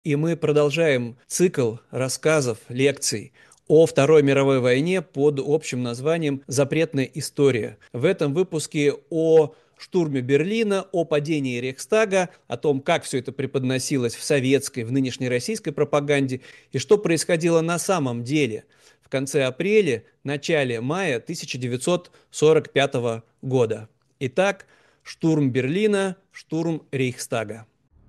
И мы продолжаем цикл рассказов, лекций о Второй мировой войне под общим названием «Запретная история». В этом выпуске о штурме Берлина, о падении Рейхстага, о том, как все это преподносилось в советской, в нынешней российской пропаганде и что происходило на самом деле в конце апреля, начале мая 1945 года. Итак, штурм Берлина, штурм Рейхстага.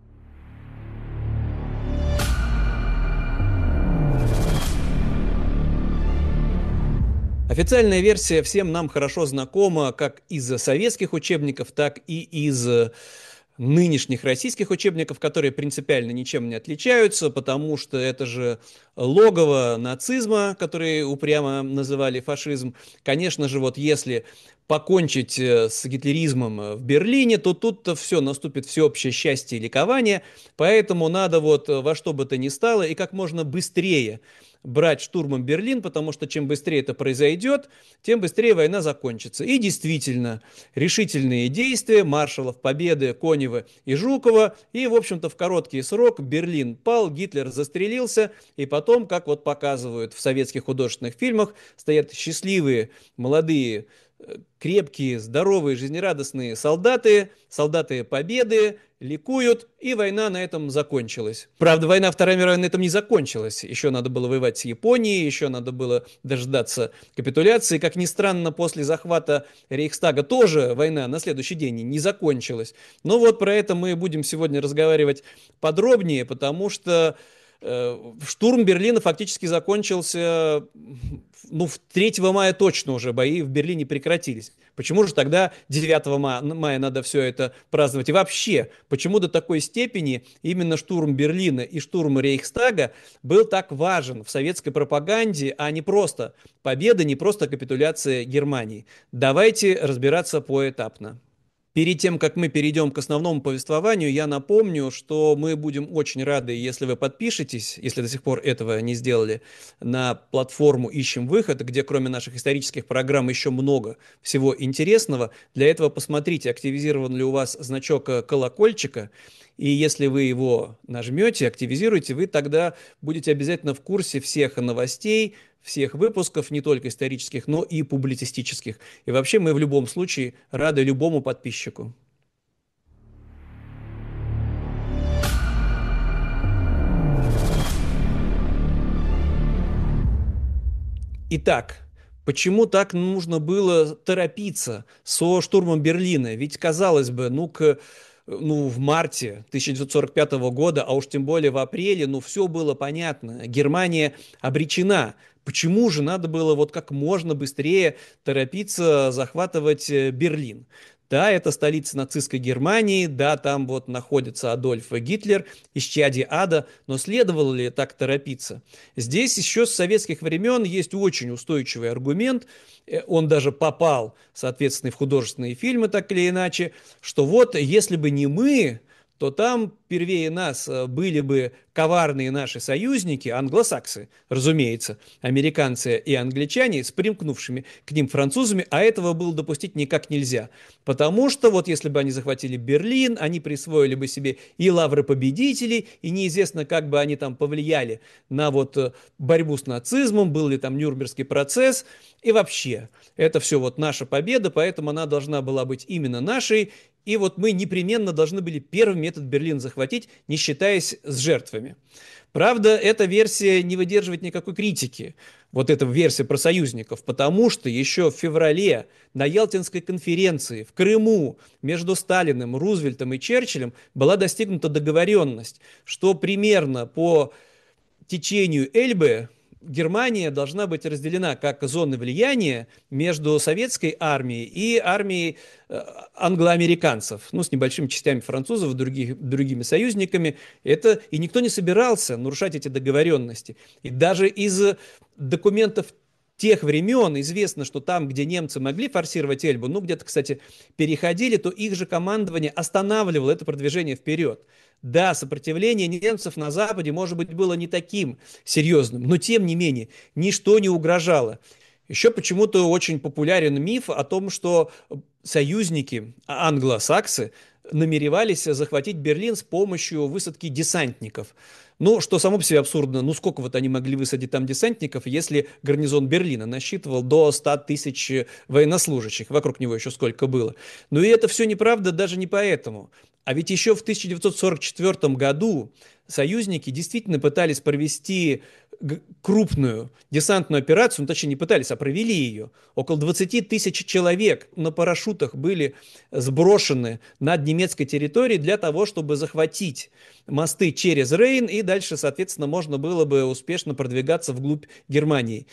Официальная версия всем нам хорошо знакома как из советских учебников, так и из нынешних российских учебников, которые принципиально ничем не отличаются, потому что это же логово нацизма, который упрямо называли фашизм. Конечно же, вот если покончить с гитлеризмом в Берлине, то тут-то все, наступит всеобщее счастье и ликование, поэтому надо вот во что бы то ни стало и как можно быстрее брать штурмом Берлин, потому что чем быстрее это произойдет, тем быстрее война закончится. И действительно, решительные действия маршалов Победы, Конева и Жукова, и, в общем-то, в короткий срок Берлин пал, Гитлер застрелился, и потом, как вот показывают в советских художественных фильмах, стоят счастливые молодые крепкие, здоровые, жизнерадостные солдаты, солдаты Победы, ликуют, и война на этом закончилась. Правда, Вторая мировая на этом не закончилась. Еще надо было воевать с Японией, еще надо было дождаться капитуляции. Как ни странно, после захвата Рейхстага тоже война на следующий день не закончилась. Но вот про это мы будем сегодня разговаривать подробнее, потому что штурм Берлина фактически закончился, ну, 3 мая точно уже бои в Берлине прекратились. Почему же тогда 9 мая надо все это праздновать? И вообще, почему до такой степени именно штурм Берлина и штурм Рейхстага был так важен в советской пропаганде, а не просто победа, не просто капитуляция Германии? Давайте разбираться поэтапно. Перед тем, как мы перейдем к основному повествованию, я напомню, что мы будем очень рады, если вы подпишетесь, если до сих пор этого не сделали, на платформу «Ищем выход», где кроме наших исторических программ еще много всего интересного. Для этого посмотрите, активизирован ли у вас значок колокольчика, и если вы его нажмете, активизируете, вы тогда будете обязательно в курсе всех новостей, всех выпусков, не только исторических, но и публицистических. И вообще мы в любом случае рады любому подписчику. Итак, почему так нужно было торопиться со штурмом Берлина? Ведь, казалось бы, в марте 1945 года, а уж тем более в апреле, все было понятно. Германия обречена. Почему же надо было вот как можно быстрее торопиться захватывать Берлин? Да, это столица нацистской Германии, да, там вот находится Адольф Гитлер, исчадие ада, но следовало ли так торопиться? Здесь еще с советских времен есть очень устойчивый аргумент, он даже попал, соответственно, в художественные фильмы так или иначе, что вот если бы не мы, то там первее нас были бы коварные наши союзники, англосаксы, разумеется, американцы и англичане, с примкнувшими к ним французами, а этого было допустить никак нельзя. Потому что вот если бы они захватили Берлин, они присвоили бы себе и лавры победителей, и неизвестно, как бы они там повлияли на вот борьбу с нацизмом, был ли там Нюрнбергский процесс, и вообще, это все вот наша победа, поэтому она должна была быть именно нашей, и вот мы непременно должны были первым этот Берлин захватить, не считаясь с жертвами. Правда, эта версия не выдерживает никакой критики, вот эта версия про союзников, потому что еще в феврале на Ялтинской конференции в Крыму между Сталиным, Рузвельтом и Черчиллем была достигнута договоренность, что примерно по течению Эльбы Германия должна быть разделена как зоны влияния между советской армией и армией англоамериканцев, ну, с небольшими частями французов и другими союзниками. И никто не собирался нарушать эти договоренности. И даже из документов тех времен известно, что там, где немцы могли форсировать Эльбу, ну, где-то, кстати, переходили, то их же командование останавливало это продвижение вперед. Да, сопротивление немцев на Западе, может быть, было не таким серьезным, но, тем не менее, ничто не угрожало. Еще почему-то очень популярен миф о том, что союзники, англосаксы, намеревались захватить Берлин с помощью высадки десантников. Ну, что само по себе абсурдно. Ну, сколько вот они могли высадить там десантников, если гарнизон Берлина насчитывал до 100 тысяч военнослужащих, вокруг него еще сколько было. Но и это все неправда даже не поэтому. А ведь еще в 1944 году союзники действительно пытались провести крупную десантную операцию, ну, точнее, не пытались, а провели ее. Около 20 тысяч человек на парашютах были сброшены над немецкой территорией для того, чтобы захватить мосты через Рейн, и дальше, соответственно, можно было бы успешно продвигаться вглубь Германии.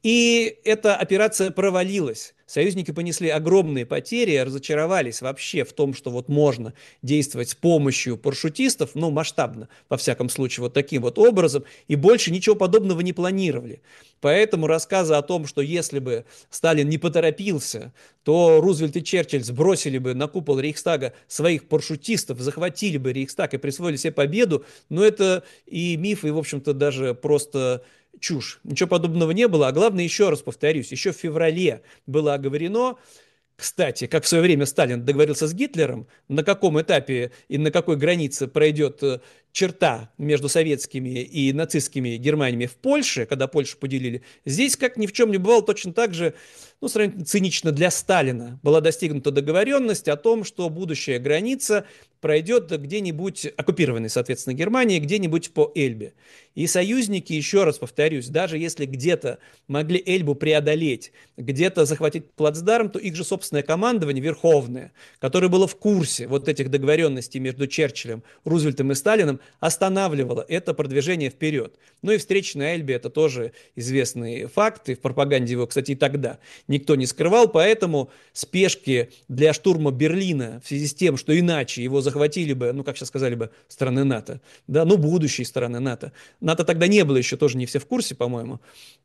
И эта операция провалилась. Союзники понесли огромные потери, разочаровались вообще в том, что вот можно действовать с помощью парашютистов, ну, масштабно, во всяком случае, вот таким вот образом, и больше ничего подобного не планировали. Поэтому рассказы о том, что если бы Сталин не поторопился, то Рузвельт и Черчилль сбросили бы на купол Рейхстага своих парашютистов, захватили бы Рейхстаг и присвоили себе победу, но это и миф, и, в общем-то, даже просто чушь. Ничего подобного не было. А главное, еще раз повторюсь, еще в феврале было оговорено, кстати, как в свое время Сталин договорился с Гитлером, на каком этапе и на какой границе пройдет черта между советскими и нацистскими Германиями в Польше, когда Польшу поделили, здесь, как ни в чем не бывало, точно так же, ну, сравнительно цинично для Сталина, была достигнута договоренность о том, что будущая граница пройдет где-нибудь, оккупированной, соответственно, Германии, где-нибудь по Эльбе. И союзники, еще раз повторюсь, даже если где-то могли Эльбу преодолеть, где-то захватить плацдарм, то их же собственное командование, Верховное, которое было в курсе вот этих договоренностей между Черчиллем, Рузвельтом и Сталином, останавливало это продвижение вперед. Ну и встреча на Эльбе — это тоже известный факт, и в пропаганде его, кстати, и тогда никто не скрывал, поэтому спешки для штурма Берлина в связи с тем, что иначе его захватили бы, ну, как сейчас сказали бы, страны НАТО, да, ну, будущие страны НАТО. НАТО тогда не было еще, тоже не все в курсе, по-моему.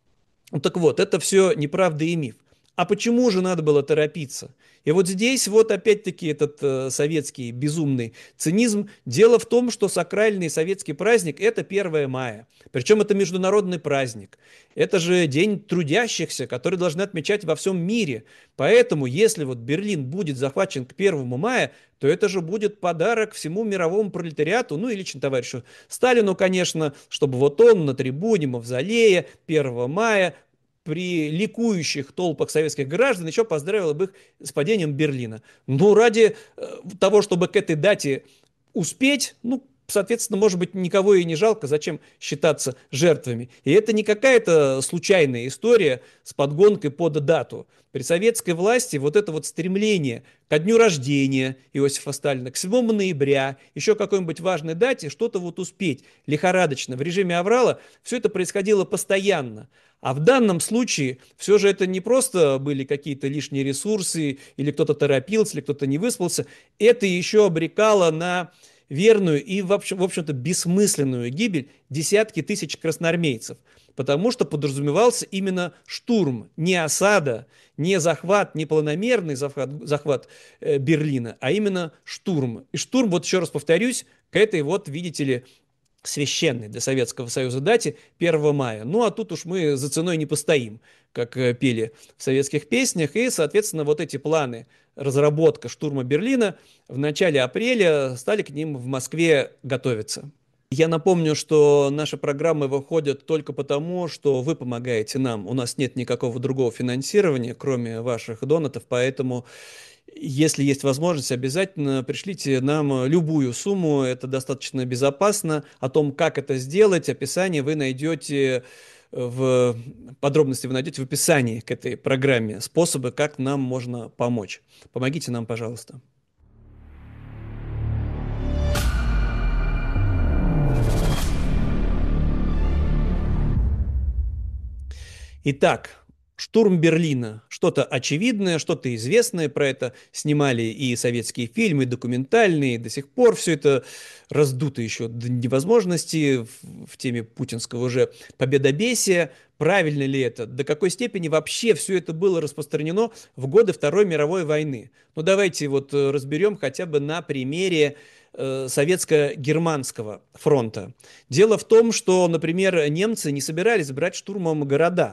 Ну, так вот, это все неправда и миф. А почему же надо было торопиться? И вот здесь вот опять-таки этот советский безумный цинизм. Дело в том, что сакральный советский праздник — это 1 мая. Причем это международный праздник. Это же день трудящихся, который должны отмечать во всем мире. Поэтому, если вот Берлин будет захвачен к 1 мая, то это же будет подарок всему мировому пролетариату, ну и лично товарищу Сталину, конечно, чтобы вот он на трибуне Мавзолея 1 мая при ликующих толпах советских граждан еще поздравил бы их с падением Берлина. Ну, ради того, чтобы к этой дате успеть, ну, соответственно, может быть, никого и не жалко, зачем считаться жертвами. И это не какая-то случайная история с подгонкой под дату. При советской власти вот это вот стремление ко дню рождения Иосифа Сталина, к 7 ноября, еще какой-нибудь важной дате, что-то вот успеть лихорадочно в режиме аврала, все это происходило постоянно. А в данном случае все же это не просто были какие-то лишние ресурсы, или кто-то торопился, или кто-то не выспался. Это еще обрекало на верную и, в общем-то, бессмысленную гибель десятки тысяч красноармейцев. Потому что подразумевался именно штурм, не осада, не захват, не планомерный захват Берлина, а именно штурм. И штурм, вот еще раз повторюсь, к этой вот, видите ли, священной для Советского Союза дате 1 мая. Ну, а тут уж мы за ценой не постоим, как пели в советских песнях. И, соответственно, вот эти планы, разработка штурма Берлина в начале апреля стали к ним в Москве готовиться. Я напомню, что наши программы выходят только потому, что вы помогаете нам. У нас нет никакого другого финансирования, кроме ваших донатов, поэтому если есть возможность, обязательно пришлите нам любую сумму, это достаточно безопасно. О том, как это сделать, описание вы найдете подробности вы найдете в описании к этой программе, способы, как нам можно помочь. Помогите нам, пожалуйста. Итак, штурм Берлина. Что-то очевидное, что-то известное про это. Снимали и советские фильмы, и документальные. И до сих пор все это раздуто еще до невозможности в теме путинского уже победобесия. Правильно ли это? До какой степени вообще все это было распространено в годы Второй мировой войны? Ну, давайте вот разберем хотя бы на примере советско-германского фронта. Дело в том, что, например, немцы не собирались брать штурмом города.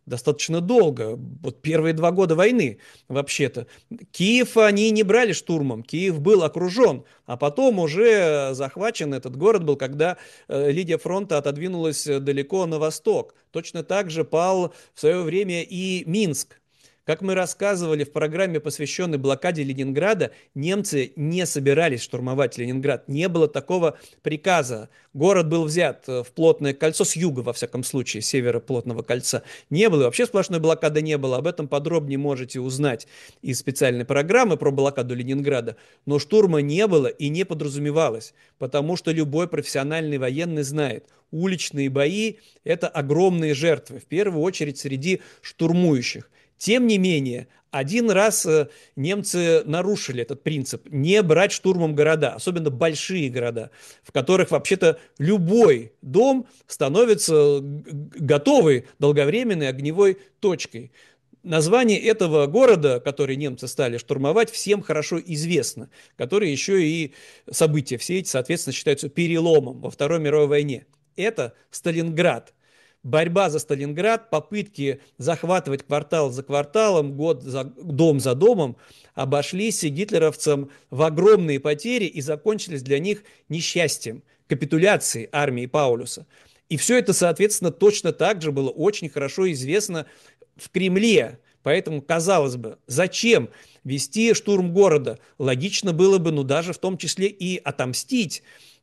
достаточно долго, вот первые 2 года войны вообще-то. Киев они не брали штурмом, Киев был окружен, а потом уже захвачен этот город был, когда линия фронта отодвинулась далеко на восток. Точно так же пал в свое время и Минск. Как мы рассказывали в программе, посвященной блокаде Ленинграда, немцы не собирались штурмовать Ленинград. Не было такого приказа. Город был взят в плотное кольцо, с юга, во всяком случае, с севера плотного кольца. Не было, вообще сплошной блокады не было. Об этом подробнее можете узнать из специальной программы про блокаду Ленинграда. Но штурма не было и не подразумевалось, потому что любой профессиональный военный знает, уличные бои – это огромные жертвы, в первую очередь среди штурмующих. Тем не менее, один раз немцы нарушили этот принцип – не брать штурмом города, особенно большие города, в которых вообще-то любой дом становится готовой долговременной огневой точкой. Название этого города, который немцы стали штурмовать, всем хорошо известно, который еще и события все эти, соответственно, считаются переломом во Второй мировой войне. Это Сталинград. Борьба за Сталинград, попытки захватывать квартал за кварталом, дом за домом, обошлись гитлеровцам в огромные потери и закончились для них несчастьем, капитуляцией армии Паулюса. И все это, соответственно, точно так же было очень хорошо известно в Кремле. Поэтому, казалось бы, зачем вести штурм города? Логично было бы, ну, даже в том числе и отомстить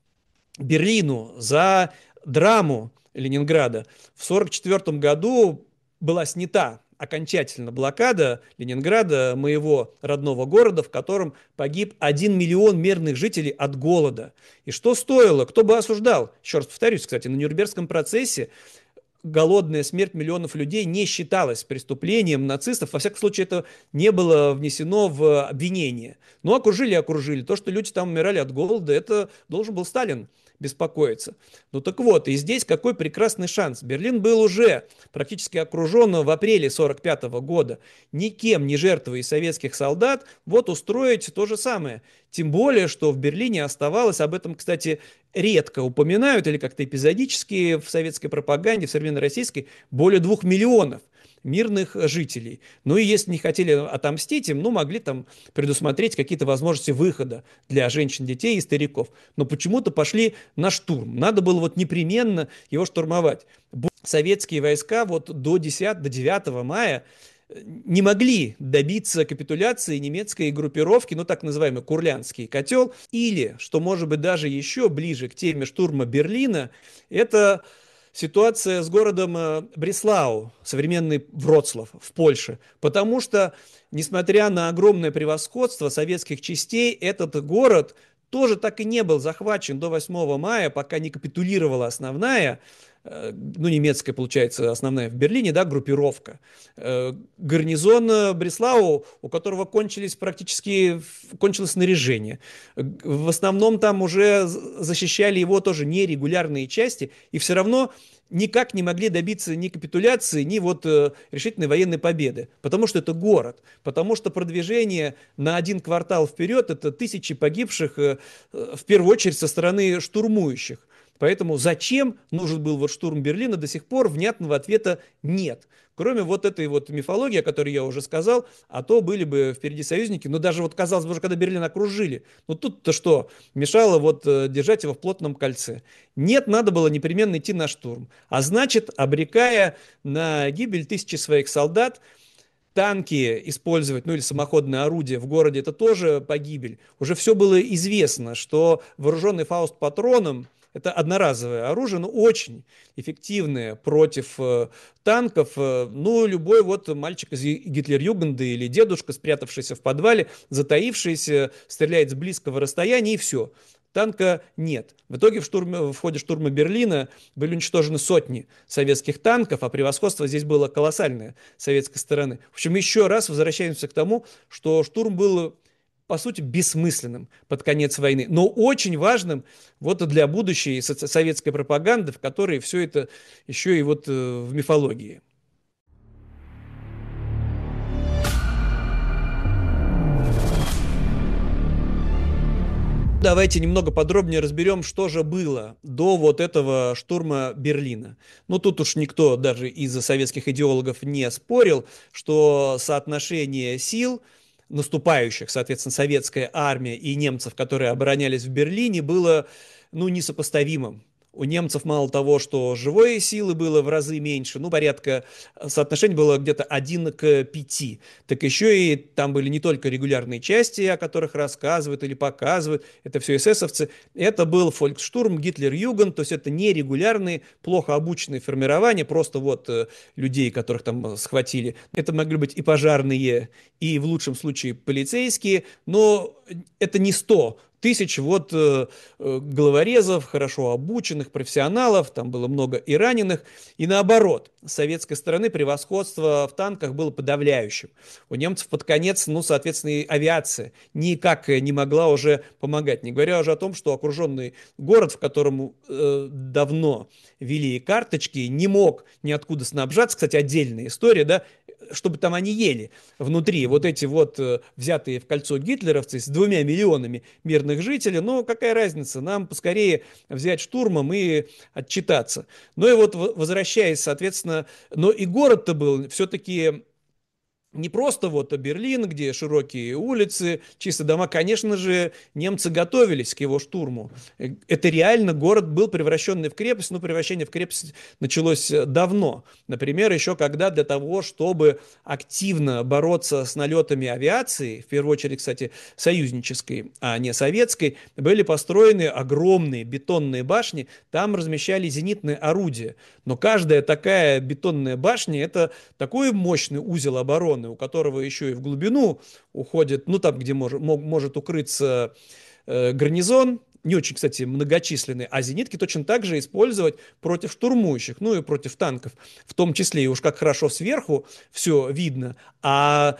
Берлину за драму Ленинграда. В 1944 году была снята окончательно блокада Ленинграда, моего родного города, в котором погиб 1 миллион мирных жителей от голода. И что стоило? Кто бы осуждал? Еще раз повторюсь, кстати, на Нюрнбергском процессе голодная смерть миллионов людей не считалась преступлением нацистов. Во всяком случае, это не было внесено в обвинение. Но окружили и окружили. То, что люди там умирали от голода, это должен был Сталин беспокоиться. Ну так вот, и здесь какой прекрасный шанс. Берлин был уже практически окружен в апреле 1945 года. Никем не жертвой советских солдат вот устроить то же самое. Тем более, что в Берлине оставалось, об этом, кстати, редко упоминают или как-то эпизодически в советской пропаганде, в современной российской, более 2 миллионов мирных жителей. Ну и если не хотели отомстить им, ну могли там предусмотреть какие-то возможности выхода для женщин, детей и стариков. Но почему-то пошли на штурм. Надо было вот непременно его штурмовать. Советские войска вот до 9 мая не могли добиться капитуляции немецкой группировки, ну так называемый Курляндский котел, или, что может быть даже еще ближе к теме штурма Берлина, это ситуация с городом Бреслау, современный Вроцлав в Польше, потому что, несмотря на огромное превосходство советских частей, этот город тоже так и не был захвачен до 8 мая, пока не капитулировала основная, ну, немецкая, получается, основная в Берлине, да, группировка. Гарнизон Бреслау, у которого кончилось снаряжение. В основном там уже защищали его тоже нерегулярные части, и все равно никак не могли добиться ни капитуляции, ни вот решительной военной победы. Потому что это город, потому что продвижение на 1 квартал вперед – это тысячи погибших, в первую очередь, со стороны штурмующих. Поэтому зачем нужен был вот штурм Берлина, до сих пор внятного ответа нет. Кроме вот этой вот мифологии, о которой я уже сказал, а то были бы впереди союзники. Но даже вот казалось бы, уже когда Берлин окружили, ну тут-то что? Мешало вот держать его в плотном кольце. Нет, надо было непременно идти на штурм. А значит, обрекая на гибель тысячи своих солдат, танки использовать, ну или самоходные орудия в городе, это тоже погибель. Уже все было известно, что вооруженный фауст-патроном это одноразовое оружие, но очень эффективное против танков. Ну, любой вот мальчик из Гитлер-Югенда или дедушка, спрятавшийся в подвале, затаившийся, стреляет с близкого расстояния, и все. Танка нет. В итоге в ходе штурма Берлина были уничтожены сотни советских танков, а превосходство здесь было колоссальное с советской стороны. В общем, еще раз возвращаемся к тому, что штурм был, по сути, бессмысленным под конец войны, но очень важным вот для будущей советской пропаганды, в которой все это еще и вот в мифологии. Давайте немного подробнее разберем, что же было до вот этого штурма Берлина. Ну, тут уж никто даже из советских идеологов не спорил, что соотношение сил наступающих, соответственно, советская армия и немцев, которые оборонялись в Берлине, было, ну, несопоставимым. У немцев мало того, что живой силы было в разы меньше, ну, порядка, соотношение было где-то 1 к 5. Так еще и там были не только регулярные части, о которых рассказывают или показывают, это все эсэсовцы, это был фольксштурм, Гитлер-Югенд, то есть это не регулярные, плохо обученные формирования, просто вот людей, которых там схватили. Это могли быть и пожарные, и в лучшем случае полицейские, но это не 100 000 вот головорезов, хорошо обученных, профессионалов, там было много и раненых, и наоборот, с советской стороны превосходство в танках было подавляющим. У немцев под конец, ну, соответственно, и авиация никак не могла уже помогать, не говоря уже о том, что окруженный город, в котором давно вели карточки, не мог ниоткуда снабжаться, кстати, отдельная история, да, чтобы там они ели внутри, вот эти вот взятые в кольцо гитлеровцы с 2 миллионами мирных жителей, ну какая разница, нам поскорее взять штурмом и отчитаться. Ну и вот возвращаясь, соответственно, но и город-то был все-таки не просто вот Берлин, где широкие улицы, чистые дома. Конечно же, немцы готовились к его штурму. Это реально город был превращенный в крепость, но превращение в крепость началось давно. Например, еще когда для того, чтобы активно бороться с налетами авиации, в первую очередь, кстати, союзнической, а не советской, были построены огромные бетонные башни, там размещали зенитные орудия. Но каждая такая бетонная башня – это такой мощный узел обороны, у которого еще и в глубину уходит, ну там, где может укрыться гарнизон, не очень, кстати, многочисленный, а зенитки точно так же использовать против штурмующих, ну и против танков, в том числе, и уж как хорошо сверху все видно, а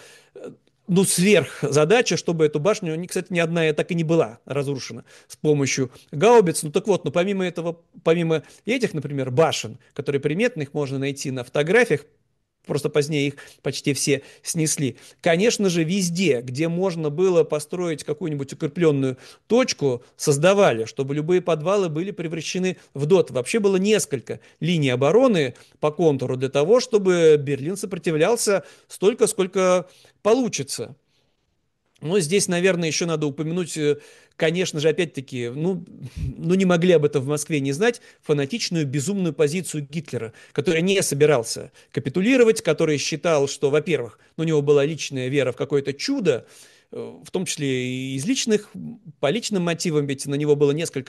ну, сверхзадача, чтобы эту башню, кстати, ни одна так и не была разрушена с помощью гаубиц. Ну, так вот, но помимо этого, помимо этих, например, башен, которые приметны, их можно найти на фотографиях, просто позднее их почти все снесли. Конечно же, везде, где можно было построить какую-нибудь укрепленную точку, создавали, чтобы любые подвалы были превращены в ДОТ. Вообще было несколько линий обороны по контуру для того, чтобы Берлин сопротивлялся столько, сколько получится. Но здесь, наверное, еще надо упомянуть, конечно же, опять-таки, ну не могли об этом в Москве не знать, фанатичную, безумную позицию Гитлера, который не собирался капитулировать, который считал, что, во-первых, у него была личная вера в какое-то чудо, в том числе и из личных, по личным мотивам, ведь на него было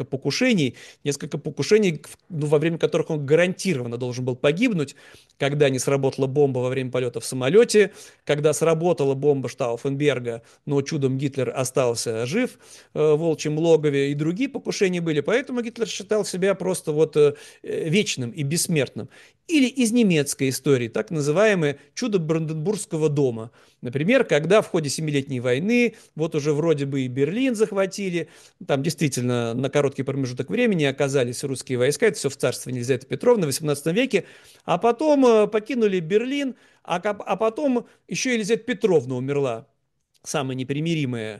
несколько покушений, ну, во время которых он гарантированно должен был погибнуть, когда не сработала бомба во время полета в самолете, когда сработала бомба Штауфенберга, но чудом Гитлер остался жив в волчьем логове, и другие покушения были, поэтому Гитлер считал себя просто вот вечным и бессмертным. Или из немецкой истории, так называемое чудо Бранденбургского дома. Например, когда в ходе Семилетней войны, вот уже вроде бы и Берлин захватили, там действительно на короткий промежуток времени оказались русские войска, это все в царстве Елизаветы Петровны в XVIII веке, а потом покинули Берлин, а потом еще Елизавета Петровна умерла, самая непримиримая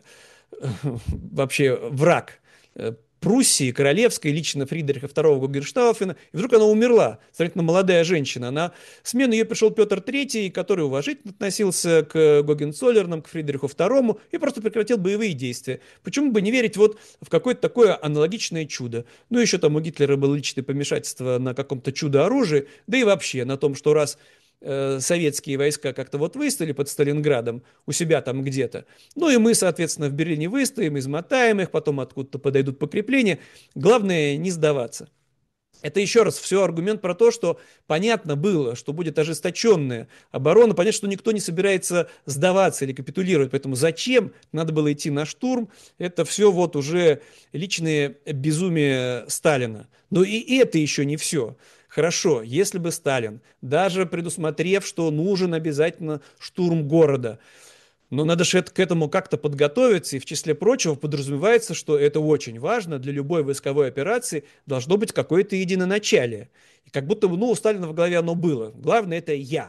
вообще враг Пруссии, Королевской, лично Фридриха II Гогенштауфена, и вдруг она умерла, сравнительно молодая женщина. На смену ее пришел Петр III, который уважительно относился к Гогенцоллернам, к Фридриху II, и просто прекратил боевые действия. Почему бы не верить вот в какое-то такое аналогичное чудо? Ну, еще там у Гитлера было личное помешательство на каком-то чудо-оружии, да и вообще на том, что раз советские войска как-то вот выстояли под Сталинградом, у себя там где-то. Ну и мы, соответственно, в Берлине выстоим, измотаем их, потом откуда-то подойдут подкрепления. Главное не сдаваться. Это еще раз все аргумент про то, что понятно было, что будет ожесточенная оборона, понятно, что никто не собирается сдаваться или капитулировать, поэтому зачем надо было идти на штурм, это все вот уже личное безумие Сталина. Но и это еще не все. Хорошо, если бы Сталин, даже предусмотрев, что нужен обязательно штурм города, но надо же к этому как-то подготовиться, и в числе прочего подразумевается, что это очень важно, для любой войсковой операции должно быть какое-то единоначалие. И как будто бы, ну, у Сталина в голове оно было. Главное – это я.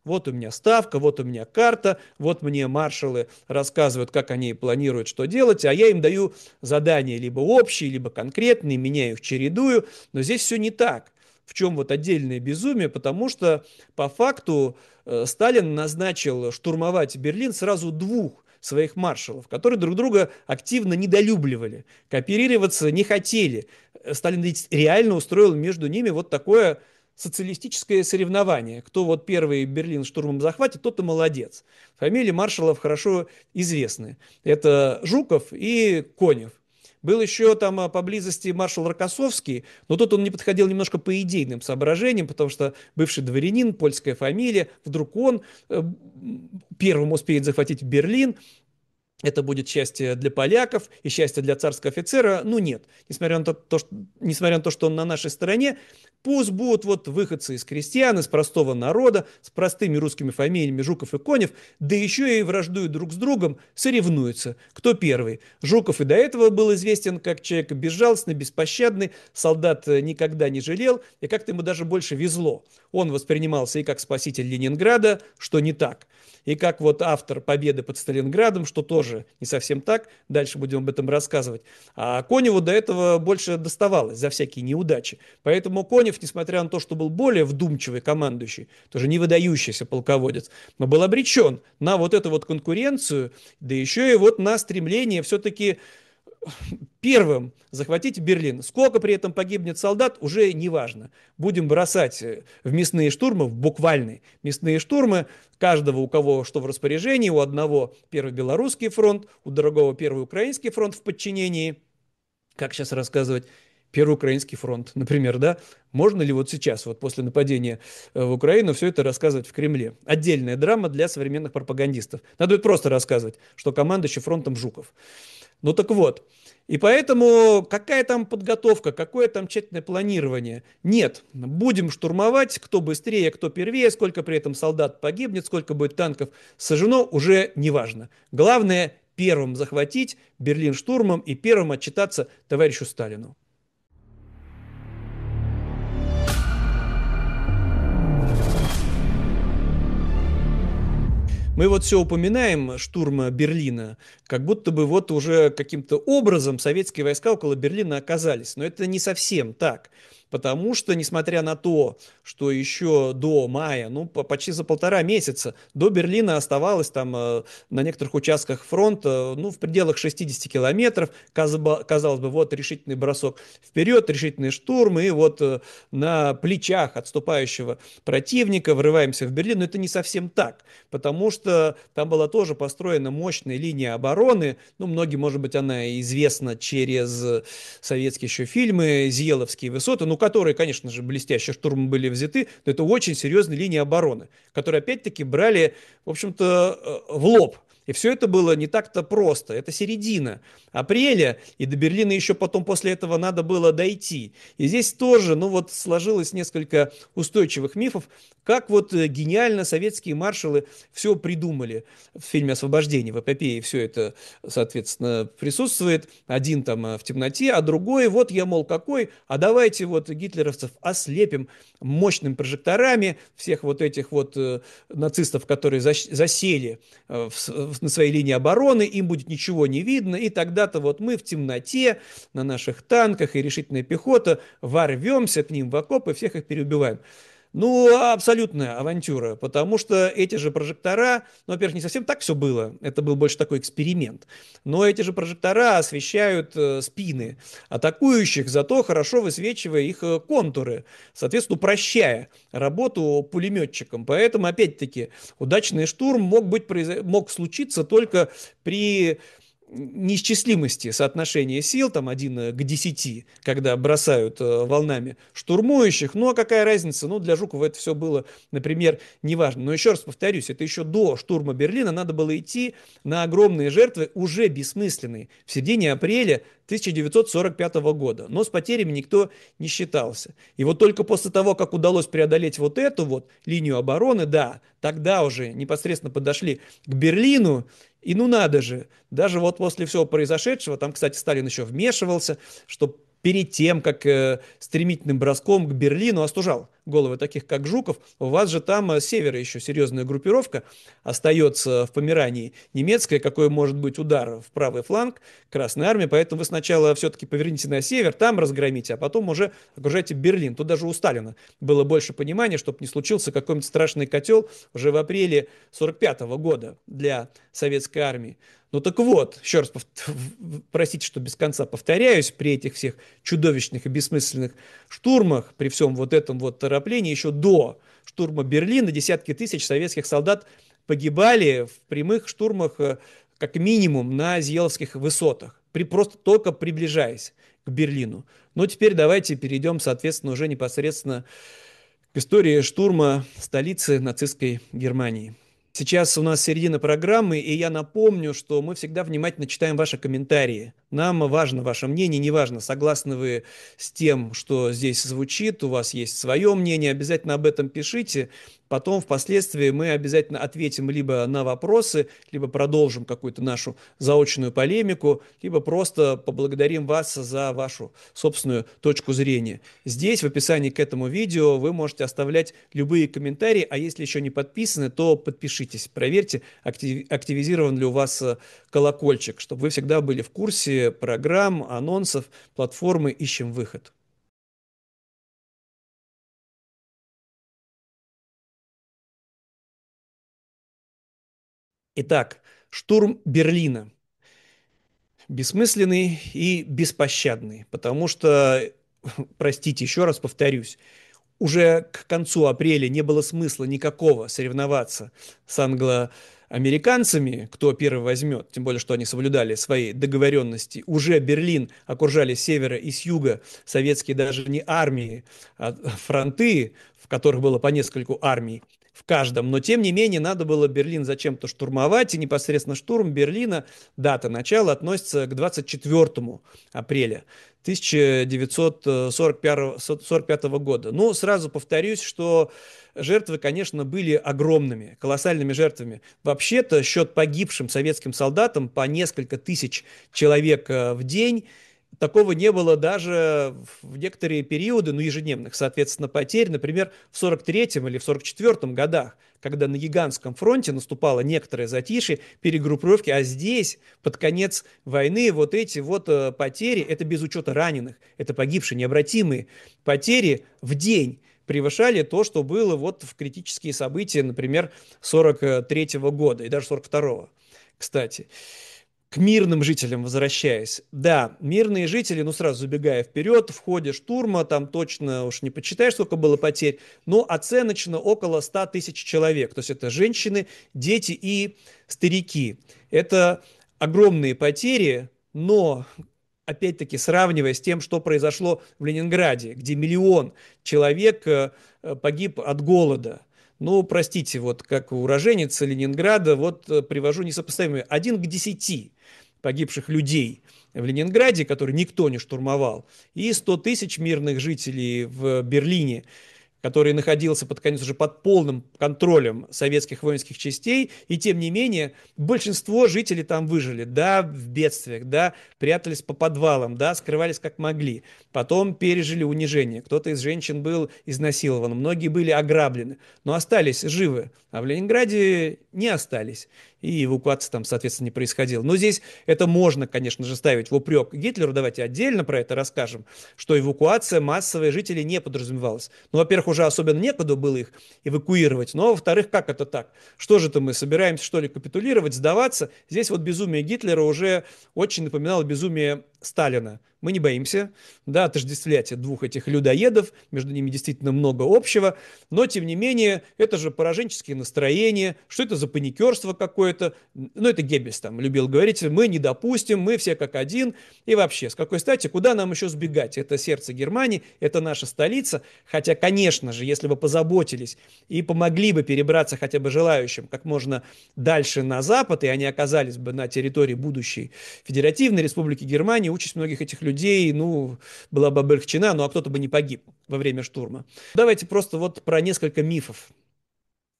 вот у меня ставка, вот у меня карта, вот мне маршалы рассказывают, как они планируют, что делать, а я им даю задания либо общие, либо конкретные, меняю их, чередую, но здесь все не так. В чем вот отдельное безумие, потому что по факту Сталин назначил штурмовать Берлин сразу двух своих маршалов, которые друг друга активно недолюбливали, кооперироваться не хотели. Сталин ведь реально устроил между ними вот такое социалистическое соревнование. Кто вот первый Берлин штурмом захватит, тот и молодец. Фамилии маршалов хорошо известны. Это Жуков и Конев. Был еще там поблизости маршал Рокоссовский, но тут он не подходил немножко по идейным соображениям, потому что бывший дворянин, польская фамилия, вдруг он первым успеет захватить Берлин, это будет счастье для поляков и счастье для царского офицера. Ну нет, несмотря на то, что он на нашей стороне, пусть будут вот выходцы из крестьян, из простого народа, с простыми русскими фамилиями Жуков и Конев, да еще и враждуют друг с другом, соревнуются. Кто первый? Жуков и до этого был известен как человек безжалостный, беспощадный, солдат никогда не жалел, и как-то ему даже больше везло. Он воспринимался и как спаситель Ленинграда, что не так, и как вот автор победы под Сталинградом, что тоже не совсем так, дальше будем об этом рассказывать. А Коневу до этого больше доставалось за всякие неудачи. Поэтому Конев, несмотря на то, что был более вдумчивый командующий, тоже не выдающийся полководец, но был обречен на вот эту вот конкуренцию, да еще и вот на стремление все-таки первым захватить Берлин. Сколько при этом погибнет солдат, уже не важно. Будем бросать в мясные штурмы, в буквальные мясные штурмы, каждого, у кого что в распоряжении, у одного первый белорусский фронт, у другого первый украинский фронт в подчинении. Как сейчас рассказывать? Первый украинский фронт, например, да? Можно ли вот сейчас, вот после нападения в Украину, все это рассказывать в Кремле? Отдельная драма для современных пропагандистов. Надо будет просто рассказывать, что командующий фронтом Жуков. Ну так вот, и поэтому какая там подготовка, какое там тщательное планирование? Нет, будем штурмовать, кто быстрее, кто первее, сколько при этом солдат погибнет, сколько будет танков сожжено, уже не важно. Главное первым захватить Берлин штурмом и первым отчитаться товарищу Сталину. Мы вот все упоминаем штурм Берлина, как будто бы вот уже каким-то образом советские войска около Берлина оказались. Но это не совсем так. Потому что, несмотря на то, что еще до мая, ну, почти за 1,5 месяца до Берлина оставалось там на некоторых участках фронта, ну, в пределах 60 километров, казалось бы, вот решительный бросок вперед, решительный штурм, и вот на плечах отступающего противника врываемся в Берлин. Но это не совсем так, потому что там была тоже построена мощная линия обороны, ну, многим, может быть, она известна через советские еще фильмы, Зиеловские высоты, ну, которые, конечно же, блестящие штурмы были взяты, но это очень серьезные линии обороны, которые, опять-таки, брали, в общем-то, в лоб. И все это было не так-то просто. Это середина апреля, и до Берлина еще потом после этого надо было дойти. И здесь тоже, ну вот, сложилось несколько устойчивых мифов, как вот гениально советские маршалы все придумали в фильме «Освобождение», в эпопее все это, соответственно, присутствует. Один там в темноте, а другой, вот я, мол, какой, а давайте вот гитлеровцев ослепим мощными прожекторами, всех вот этих вот нацистов, которые засели на своей линии обороны, им будет ничего не видно, и тогда-то вот мы в темноте на наших танках и решительная пехота ворвемся к ним в окопы, всех их переубиваем. Ну, абсолютная авантюра, потому что эти же прожектора, ну, во-первых, не совсем так все было, это был больше такой эксперимент, но эти же прожектора освещают спины атакующих, зато хорошо высвечивая их контуры, соответственно, упрощая работу пулеметчикам. Поэтому, опять-таки, удачный штурм мог случиться только при неисчислимости соотношения сил, там 1 к 10, когда бросают волнами штурмующих. Ну, а какая разница? Ну, для Жукова это все было, например, неважно. Но еще раз повторюсь, это еще до штурма Берлина надо было идти на огромные жертвы, уже бессмысленные, в середине апреля 1945 года. Но с потерями никто не считался. И вот только после того, как удалось преодолеть вот эту вот линию обороны, да, тогда уже непосредственно подошли к Берлину. И ну надо же, даже вот после всего произошедшего, там, кстати, Сталин еще вмешивался, что перед тем, как стремительным броском к Берлину остужал головы таких, как Жуков, у вас же там с севера еще серьезная группировка остается в Померании немецкая, какой может быть удар в правый фланг Красной Армии, поэтому вы сначала все-таки поверните на север, там разгромите, а потом уже окружайте Берлин. Тут даже у Сталина было больше понимания, чтобы не случился какой-нибудь страшный котел уже в апреле 1945 года для советской армии. Ну так вот, еще раз простите, что без конца повторяюсь, при этих всех чудовищных и бессмысленных штурмах, при всем вот этом вот тороплении, еще до штурма Берлина десятки тысяч советских солдат погибали в прямых штурмах как минимум на Зиеловских высотах, просто только приближаясь к Берлину. Но теперь давайте перейдем, соответственно, уже непосредственно к истории штурма столицы нацистской Германии. Сейчас у нас середина программы, и я напомню, что мы всегда внимательно читаем ваши комментарии. Нам важно ваше мнение, неважно, согласны вы с тем, что здесь звучит, у вас есть свое мнение, обязательно об этом пишите. Потом, впоследствии, мы обязательно ответим либо на вопросы, либо продолжим какую-то нашу заочную полемику, либо просто поблагодарим вас за вашу собственную точку зрения. Здесь, в описании к этому видео, вы можете оставлять любые комментарии, а если еще не подписаны, то подпишитесь, проверьте, активизирован ли у вас колокольчик, чтобы вы всегда были в курсе программ, анонсов, платформы «Ищем выход». Итак, штурм Берлина. Бессмысленный и беспощадный, потому что, простите, еще раз повторюсь, уже к концу апреля не было смысла никакого соревноваться с англо-американцами, кто первый возьмет, тем более, что они соблюдали свои договоренности. Уже Берлин окружали с севера и с юга советские даже не армии, а фронты, в которых было по нескольку армий в каждом. Но, тем не менее, надо было Берлин зачем-то штурмовать, и непосредственно штурм Берлина, дата начала, относится к 24 апреля 1945 года. Ну, сразу повторюсь, что жертвы, конечно, были огромными, колоссальными жертвами. Вообще-то счет погибшим советским солдатам по несколько тысяч человек в день. Такого не было даже в некоторые периоды, ну, ежедневных, соответственно, потерь, например, в 43-м или в 44-м годах, когда на гигантском фронте наступало некоторое затишье, перегруппировки, а здесь, под конец войны, вот эти вот потери, это без учета раненых, это погибшие, необратимые потери в день превышали то, что было вот в критические события, например, 43-го года и даже 42-го, кстати. К мирным жителям возвращаясь. Да, мирные жители, ну сразу забегая вперед, в ходе штурма, там точно уж не почитаешь, сколько было потерь, но оценочно около 100 тысяч человек. То есть это женщины, дети и старики. Это огромные потери, но опять-таки сравнивая с тем, что произошло в Ленинграде, где миллион человек погиб от голода. Ну, простите, вот как уроженец Ленинграда, вот привожу несопоставимые. 1 к 10 погибших людей в Ленинграде, который никто не штурмовал, и 100 тысяч мирных жителей в Берлине, который находился под конец уже под полным контролем советских воинских частей, и тем не менее большинство жителей там выжили, да, в бедствиях, да, прятались по подвалам, да, скрывались как могли, потом пережили унижение, кто-то из женщин был изнасилован, многие были ограблены, но остались живы, а в Ленинграде не остались, и эвакуация там, соответственно, не происходила. Но здесь это можно, конечно же, ставить в упрек Гитлеру, давайте отдельно про это расскажем, что эвакуация массовая жителей не подразумевалась. Ну, во-первых, уже особенно некуда было их эвакуировать, но, во-вторых, как это так? Что же это мы собираемся, что ли, капитулировать, сдаваться? Здесь вот безумие Гитлера уже очень напоминало безумие Сталина. Мы не боимся, да, отождествлять двух этих людоедов, между ними действительно много общего, но, тем не менее, это же пораженческие настроения, что это за паникерство какое-то, ну, это Геббельс там любил говорить, мы не допустим, мы все как один, и вообще, с какой стати, куда нам еще сбегать? Это сердце Германии, это наша столица, хотя, конечно же, если бы позаботились и помогли бы перебраться хотя бы желающим как можно дальше на запад, и они оказались бы на территории будущей Федеративной Республики Германии, участь многих этих людей, ну, была бы облегчена, ну, а кто-то бы не погиб во время штурма. Давайте просто вот про несколько мифов,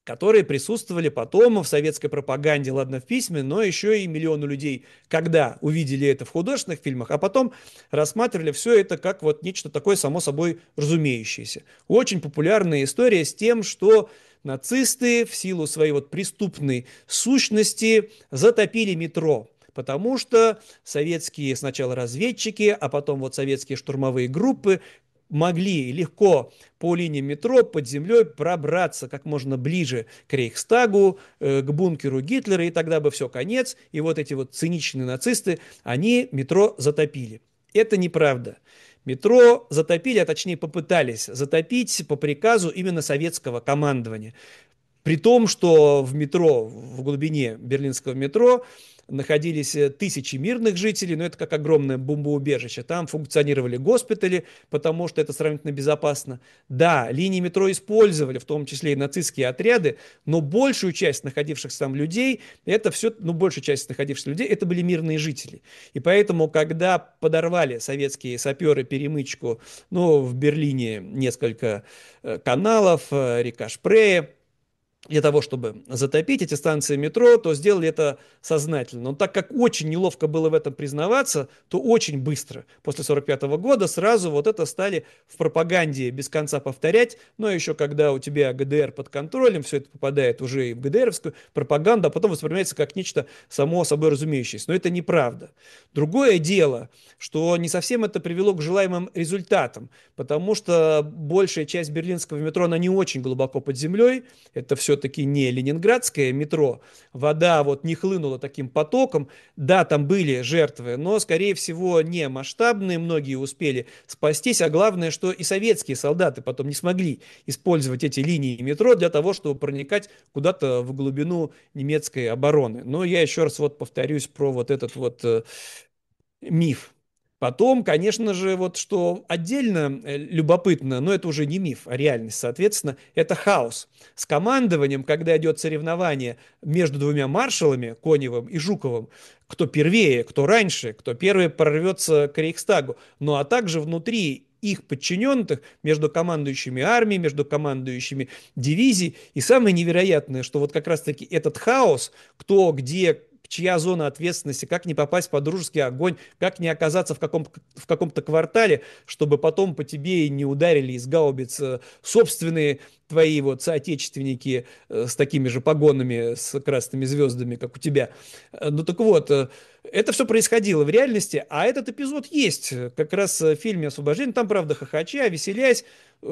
которые присутствовали потом в советской пропаганде, ладно, в письме, но еще и миллионы людей, когда увидели это в художественных фильмах, а потом рассматривали все это как вот нечто такое само собой разумеющееся. Очень популярная история с тем, что нацисты в силу своей вот преступной сущности затопили метро. Потому что советские сначала разведчики, а потом вот советские штурмовые группы могли легко по линии метро под землей пробраться как можно ближе к Рейхстагу, к бункеру Гитлера, и тогда бы все, конец. И вот эти вот циничные нацисты, они метро затопили. Это неправда. Метро затопили, а точнее попытались затопить по приказу именно советского командования. При том, что в метро, в глубине берлинского метро, находились тысячи мирных жителей, но это как огромное бомбоубежище. Там функционировали госпитали, потому что это сравнительно безопасно. Да, линии метро использовали, в том числе и нацистские отряды, но большую часть находившихся там людей, это все, ну, большая часть находившихся людей, это были мирные жители. И поэтому, когда подорвали советские саперы перемычку, ну, в Берлине несколько каналов, река Шпрее, для того, чтобы затопить эти станции метро, то сделали это сознательно. Но так как очень неловко было в этом признаваться, то очень быстро, после 1945 года, сразу вот это стали в пропаганде без конца повторять. Но еще когда у тебя ГДР под контролем, все это попадает уже и в ГДРовскую пропаганду, а потом воспринимается как нечто само собой разумеющееся. Но это неправда. Другое дело, что не совсем это привело к желаемым результатам, потому что большая часть берлинского метро, она не очень глубоко под землей. Это все-таки не ленинградское метро. Вода вот не хлынула таким потоком. Да, там были жертвы, но, скорее всего, не масштабные. Многие успели спастись. А главное, что и советские солдаты потом не смогли использовать эти линии метро для того, чтобы проникать куда-то в глубину немецкой обороны. Но я еще раз вот повторюсь про вот этот вот миф. Потом, конечно же, вот что отдельно любопытно, но это уже не миф, а реальность, соответственно, это хаос. С командованием, когда идет соревнование между двумя маршалами, Коневым и Жуковым, кто первее, кто раньше, кто первый прорвется к Рейхстагу, ну а также внутри их подчиненных, между командующими армией, между командующими дивизий. И самое невероятное, что вот как раз-таки этот хаос, кто где, чья зона ответственности, как не попасть под дружеский огонь, как не оказаться в каком-то квартале, чтобы потом по тебе не ударили из гаубиц собственные твои вот соотечественники с такими же погонами, с красными звездами, как у тебя. Ну так вот, это все происходило в реальности, а этот эпизод есть как раз в фильме «Освобождение». Там, правда, хохоча, веселясь,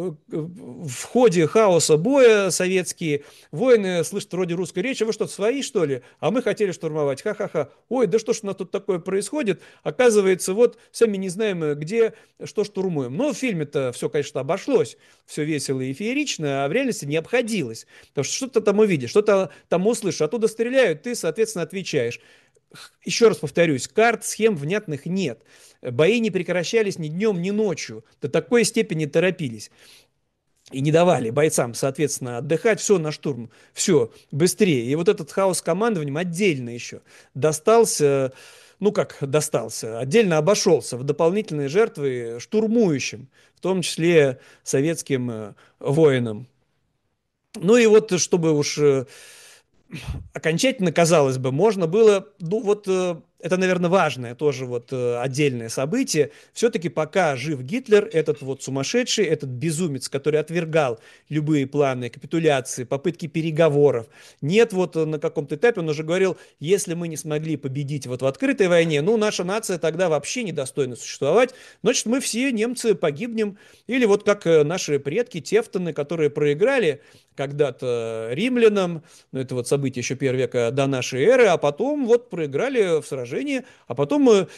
в ходе хаоса боя советские воины слышат вроде русской речи: вы что, свои, что ли? А мы хотели штурмовать. Ха-ха-ха. Ой, да что ж у нас тут такое происходит? Оказывается, вот сами не знаем, где, что штурмуем. Но в фильме-то все, конечно, обошлось. Все весело и феерично, а в реальности не обходилось. Потому что что-то там увидишь, что-то там услышишь, оттуда стреляют, ты, соответственно, отвечаешь. Еще раз повторюсь, карт, схем внятных нет. Бои не прекращались ни днем, ни ночью. До такой степени торопились. И не давали бойцам, соответственно, отдыхать. Все на штурм. Все, быстрее. И вот этот хаос с командованием отдельно еще достался, ну как достался, отдельно обошелся в дополнительные жертвы штурмующим, в том числе советским воинам. Ну и вот, чтобы уж окончательно, казалось бы, можно было, ну вот это, наверное, важное тоже вот отдельное событие. Все-таки пока жив Гитлер, этот вот сумасшедший, этот безумец, который отвергал любые планы капитуляции, попытки переговоров. Нет, вот на каком-то этапе он уже говорил: если мы не смогли победить вот в открытой войне, ну наша нация тогда вообще недостойна существовать, значит мы все немцы погибнем. Или вот как наши предки Тевтоны, которые проиграли когда-то римлянам, ну это вот события еще первого века до нашей эры, а потом вот проиграли в сражении, а потом мы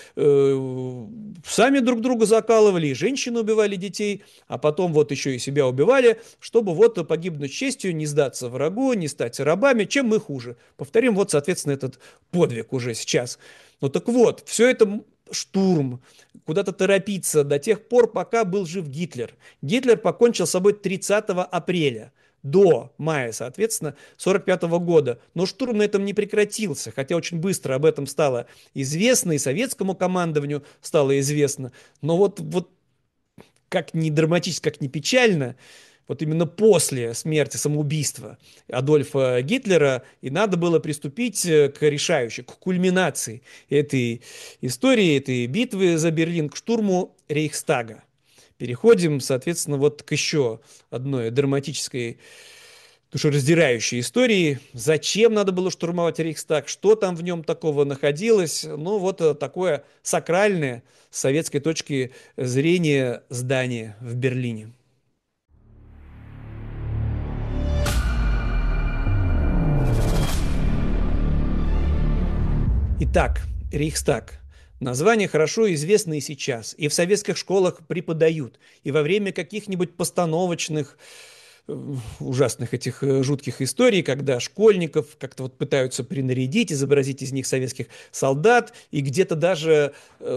сами друг друга закалывали, и женщины убивали детей, а потом вот еще и себя убивали, чтобы вот погибнуть честью, не сдаться врагу, не стать рабами, чем мы хуже. Повторим вот, соответственно, этот подвиг уже сейчас. Ну так вот, все это штурм, куда-то торопиться до тех пор, пока был жив Гитлер. Гитлер покончил с собой 30 апреля. До мая, соответственно, 1945 года. Но штурм на этом не прекратился, хотя очень быстро об этом стало известно, и советскому командованию стало известно. Но вот как ни драматически, как ни печально, вот именно после смерти, самоубийства Адольфа Гитлера, и надо было приступить к решающей, к кульминации этой истории, этой битвы за Берлин, к штурму Рейхстага. Переходим, соответственно, вот к еще одной драматической, душераздирающей истории. Зачем надо было штурмовать Рейхстаг? Что там в нем такого находилось? Ну, вот такое сакральное с советской точки зрения здание в Берлине. Итак, Рейхстаг. Название хорошо известно и сейчас, и в советских школах преподают, и во время каких-нибудь постановочных ужасных этих жутких историй, когда школьников как-то вот пытаются принарядить, изобразить из них советских солдат, и где-то даже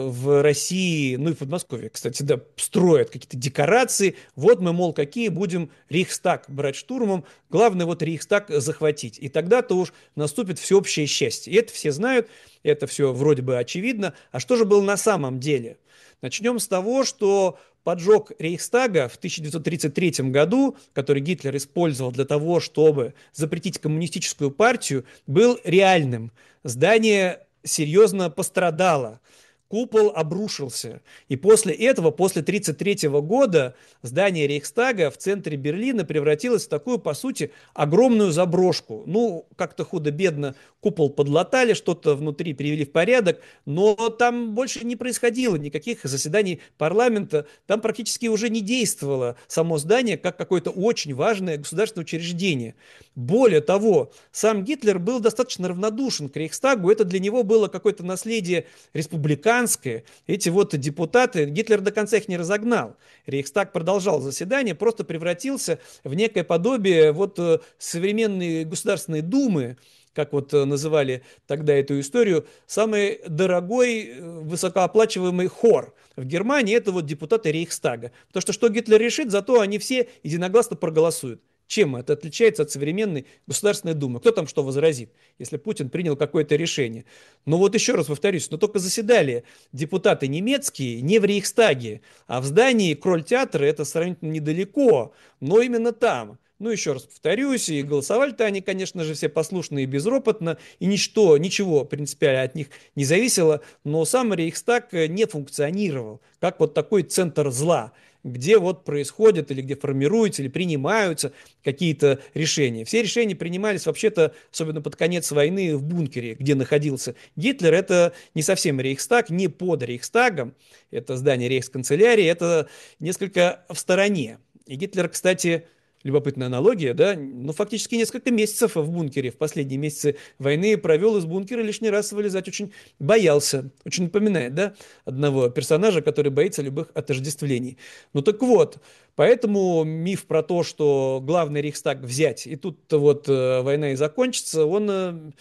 в России, ну и в Подмосковье, кстати, да, строят какие-то декорации. Вот мы, мол, какие будем Рейхстаг брать штурмом, главное вот Рейхстаг захватить. И тогда-то уж наступит всеобщее счастье. И это все знают, это все вроде бы очевидно. А что же было на самом деле? Начнем с того, что поджог Рейхстага в 1933 году, который Гитлер использовал для того, чтобы запретить коммунистическую партию, был реальным. Здание серьезно пострадало. Купол обрушился. И после этого, после 1933 года, здание Рейхстага в центре Берлина превратилось в такую, по сути, огромную заброшку. Ну, как-то худо-бедно купол подлатали, что-то внутри привели в порядок, но там больше не происходило никаких заседаний парламента. Там практически уже не действовало само здание как какое-то очень важное государственное учреждение. Более того, сам Гитлер был достаточно равнодушен к Рейхстагу. Это для него было какое-то наследие республиканское. Эти вот депутаты, Гитлер до конца их не разогнал. Рейхстаг продолжал заседание, просто превратился в некое подобие вот современной Государственной Думы, как вот называли тогда эту историю, самый дорогой, высокооплачиваемый хор в Германии — это вот депутаты Рейхстага. Потому что Гитлер решит, зато они все единогласно проголосуют. Чем это отличается от современной Государственной Думы? Кто там что возразит, если Путин принял какое-то решение? Но вот еще раз повторюсь, но только заседали депутаты немецкие не в Рейхстаге, а в здании Кроль-театра, это сравнительно недалеко, но именно там. Ну, еще раз повторюсь, и голосовали-то они, конечно же, все послушно и безропотно, и ничего принципиально от них не зависело, но сам Рейхстаг не функционировал как вот такой центр зла, где вот происходят или где формируются или принимаются какие-то решения. Все решения принимались вообще-то, особенно под конец войны, в бункере, где находился Гитлер. Это не совсем Рейхстаг, не под Рейхстагом, это здание рейхсканцелярии, это несколько в стороне. И Гитлер, кстати, любопытная аналогия, да, но фактически несколько месяцев в бункере, в последние месяцы войны провел из бункера, лишний раз вылезать очень боялся. Очень напоминает, да, одного персонажа, который боится любых отождествлений. Ну так вот, поэтому миф про то, что главный Рейхстаг взять, и тут вот война и закончится, он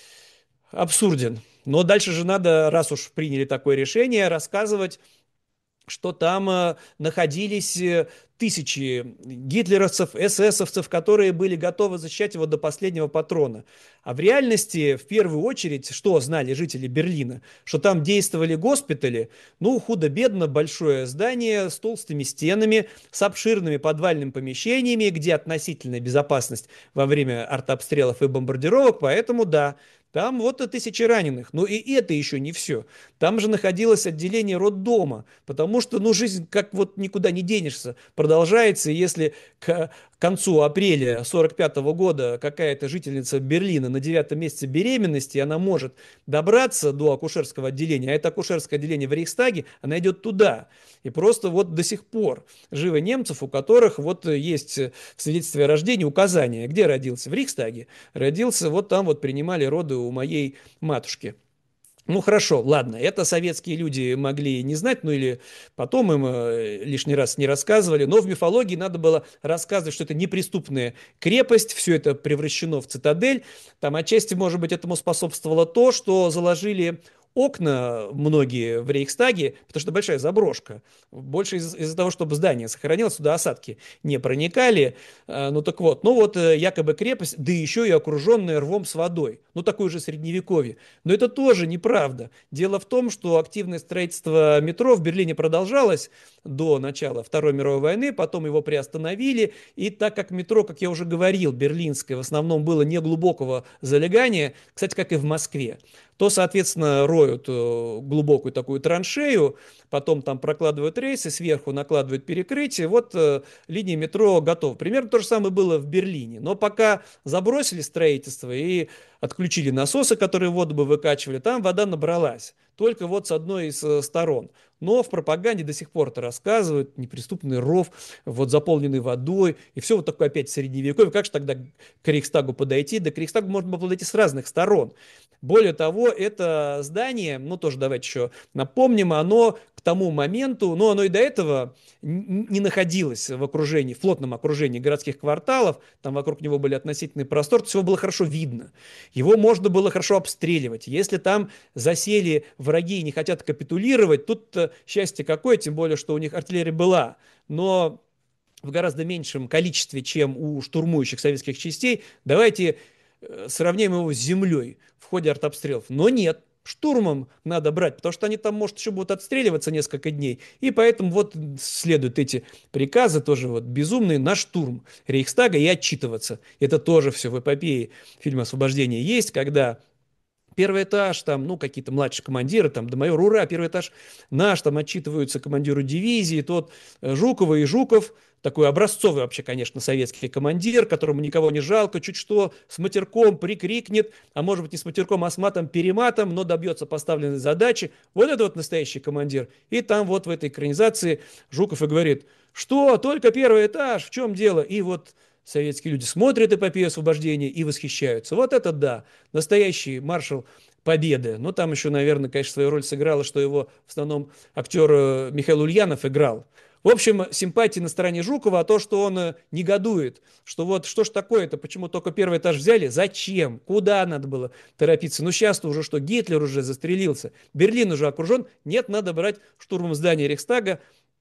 абсурден. Но дальше же надо, раз уж приняли такое решение, рассказывать, что там находились тысячи гитлеровцев, эсэсовцев, которые были готовы защищать его до последнего патрона. А в реальности, в первую очередь, что знали жители Берлина? Что там действовали госпитали, ну, худо-бедно большое здание с толстыми стенами, с обширными подвальными помещениями, где относительная безопасность во время артобстрелов и бомбардировок, поэтому да, там вот и тысячи раненых. Но и это еще не все. Там же находилось отделение роддома, потому что, ну, жизнь как вот никуда не денешься, продолжается. И если к концу апреля 1945 года какая-то жительница Берлина на 9 месяце беременности, она может добраться до акушерского отделения, а это акушерское отделение в Рейхстаге, она идет туда. И просто вот до сих пор живы немцев, у которых вот есть в свидетельстве о рождении указание, где родился, в Рейхстаге. Родился, вот там вот принимали роды у моей матушки. Ну хорошо, ладно, это советские люди могли не знать, ну или потом им лишний раз не рассказывали, но в мифологии надо было рассказывать, что это неприступная крепость, все это превращено в цитадель. Там отчасти, может быть, этому способствовало то, что заложили окна многие в Рейхстаге, потому что большая заброшка. Больше из-за того, чтобы здание сохранилось, туда осадки не проникали. Ну так вот, ну вот якобы крепость, да еще и окруженная рвом с водой. Ну такое же средневековье. Но это тоже неправда. Дело в том, что активное строительство метро в Берлине продолжалось до начала Второй мировой войны, потом его приостановили, и так как метро, как я уже говорил, берлинское в основном было неглубокого залегания, кстати, как и в Москве, то, соответственно, роют глубокую такую траншею, потом там прокладывают рейсы, сверху накладывают перекрытие, вот линия метро готова. Примерно то же самое было в Берлине. Но пока забросили строительство и отключили насосы, которые воду бы выкачивали, там вода набралась. Только вот с одной из сторон. Но в пропаганде до сих пор это рассказывают, неприступный ров, вот заполненный водой, и все вот такое опять средневековье. Как же тогда к Рейхстагу подойти? Да к Рейхстагу можно было подойти с разных сторон. Более того, это здание, ну тоже давайте еще напомним, оно к тому моменту, ну оно и до этого не находилось в окружении, в плотном окружении городских кварталов, там вокруг него были относительный простор, то есть его было хорошо видно. Его можно было хорошо обстреливать. Если там засели враги и не хотят капитулировать, тут счастье какое, тем более, что у них артиллерия была. Но в гораздо меньшем количестве, чем у штурмующих советских частей. Давайте сравним его с землей в ходе артобстрелов. Но нет, штурмом надо брать, потому что они там, может, еще будут отстреливаться несколько дней. И поэтому вот следуют эти приказы тоже вот безумные на штурм Рейхстага и отчитываться. Это тоже все в эпопее фильма «Освобождение» есть, когда первый этаж, там, ну, какие-то младшие командиры, там, да майор, ура, первый этаж наш, там, отчитываются командиру дивизии, тот Жукова и Жуков, такой образцовый вообще, конечно, советский командир, которому никого не жалко, чуть что с матерком прикрикнет, а может быть не с матерком, а с матом-перематом, но добьется поставленной задачи. Вот это вот настоящий командир. И там вот в этой экранизации Жуков и говорит, что, только первый этаж, в чем дело? И вот советские люди смотрят эпопею освобождения и восхищаются. Вот это да, настоящий маршал Победы. Но там еще, наверное, конечно, свою роль сыграло, что его в основном актер Михаил Ульянов играл. В общем, симпатии на стороне Жукова, а то, что он негодует, что вот что ж такое-то, почему только первый этаж взяли, зачем, куда надо было торопиться. Ну сейчас-то уже что, Гитлер уже застрелился, Берлин уже окружен, нет, надо брать штурмом здания Рейхстага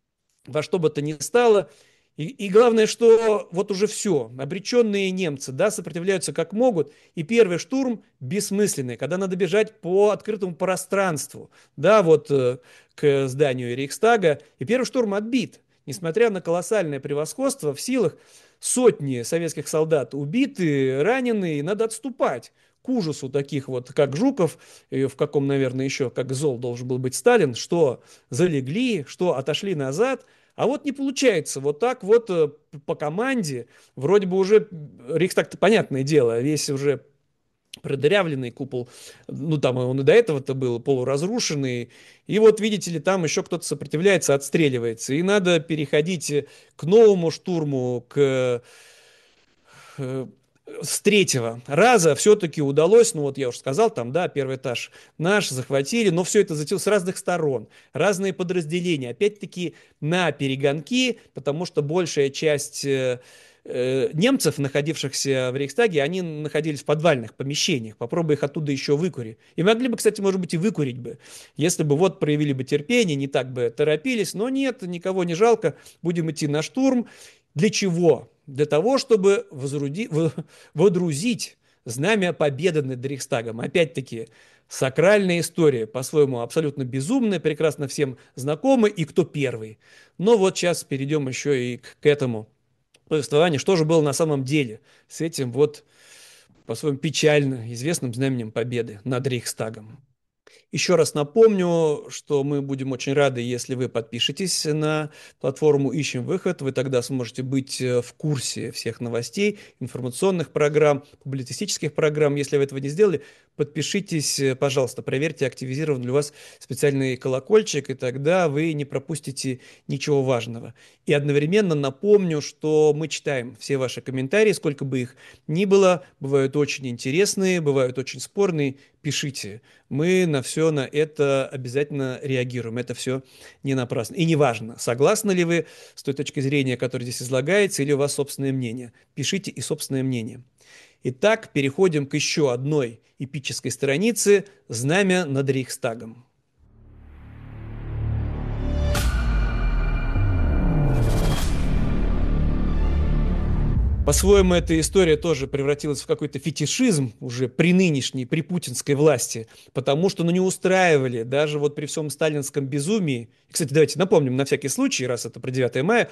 во что бы то ни стало. И главное, что вот уже все, обреченные немцы, да, сопротивляются как могут, и первый штурм бессмысленный, когда надо бежать по открытому пространству, да, вот к зданию Рейхстага, и первый штурм отбит, несмотря на колоссальное превосходство в силах, сотни советских солдат убиты, ранены, и надо отступать к ужасу таких вот, как Жуков, и в каком, наверное, еще, как зол должен был быть Сталин, что залегли, что отошли назад. А вот не получается, вот так вот по команде, вроде бы уже Рейхстаг-то, понятное дело, весь уже продырявленный купол, ну там он и до этого-то был полуразрушенный, и вот видите ли, там еще кто-то сопротивляется, отстреливается, и надо переходить к новому штурму, э, с третьего раза все-таки удалось, ну вот я уже сказал, там, да, первый этаж наш захватили, но все это затеялось с разных сторон, разные подразделения, опять-таки на перегонки, потому что большая часть немцев, находившихся в Рейхстаге, они находились в подвальных помещениях, попробуй их оттуда еще выкури. И могли бы, кстати, может быть, и выкурить бы, если бы вот проявили бы терпение, не так бы торопились, но нет, никого не жалко, будем идти на штурм. Для чего? Для того, чтобы водрузить знамя победы над Рейхстагом. Опять-таки, сакральная история, по-своему абсолютно безумная, прекрасно всем знакома, и кто первый. Но вот сейчас перейдем еще и к этому повествованию, что же было на самом деле с этим вот, по-своему, печально известным знаменем победы над Рейхстагом. Еще раз напомню, что мы будем очень рады, если вы подпишетесь на платформу «Ищем выход». Вы тогда сможете быть в курсе всех новостей, информационных программ, публицистических программ. Если вы этого не сделали, подпишитесь, пожалуйста, проверьте, активизирован ли у вас специальный колокольчик, и тогда вы не пропустите ничего важного. И одновременно напомню, что мы читаем все ваши комментарии, сколько бы их ни было, бывают очень интересные, бывают очень спорные, пишите. Мы на все на это обязательно реагируем. Это все не напрасно. И неважно, согласны ли вы с той точки зрения, которая здесь излагается, или у вас собственное мнение. Пишите и собственное мнение. Итак, переходим к еще одной эпической странице «Знамя над Рейхстагом». По-своему, эта история тоже превратилась в какой-то фетишизм уже при нынешней, при путинской власти, потому что не устраивали даже вот при всем сталинском безумии. И, кстати, давайте напомним на всякий случай, раз это про 9 мая.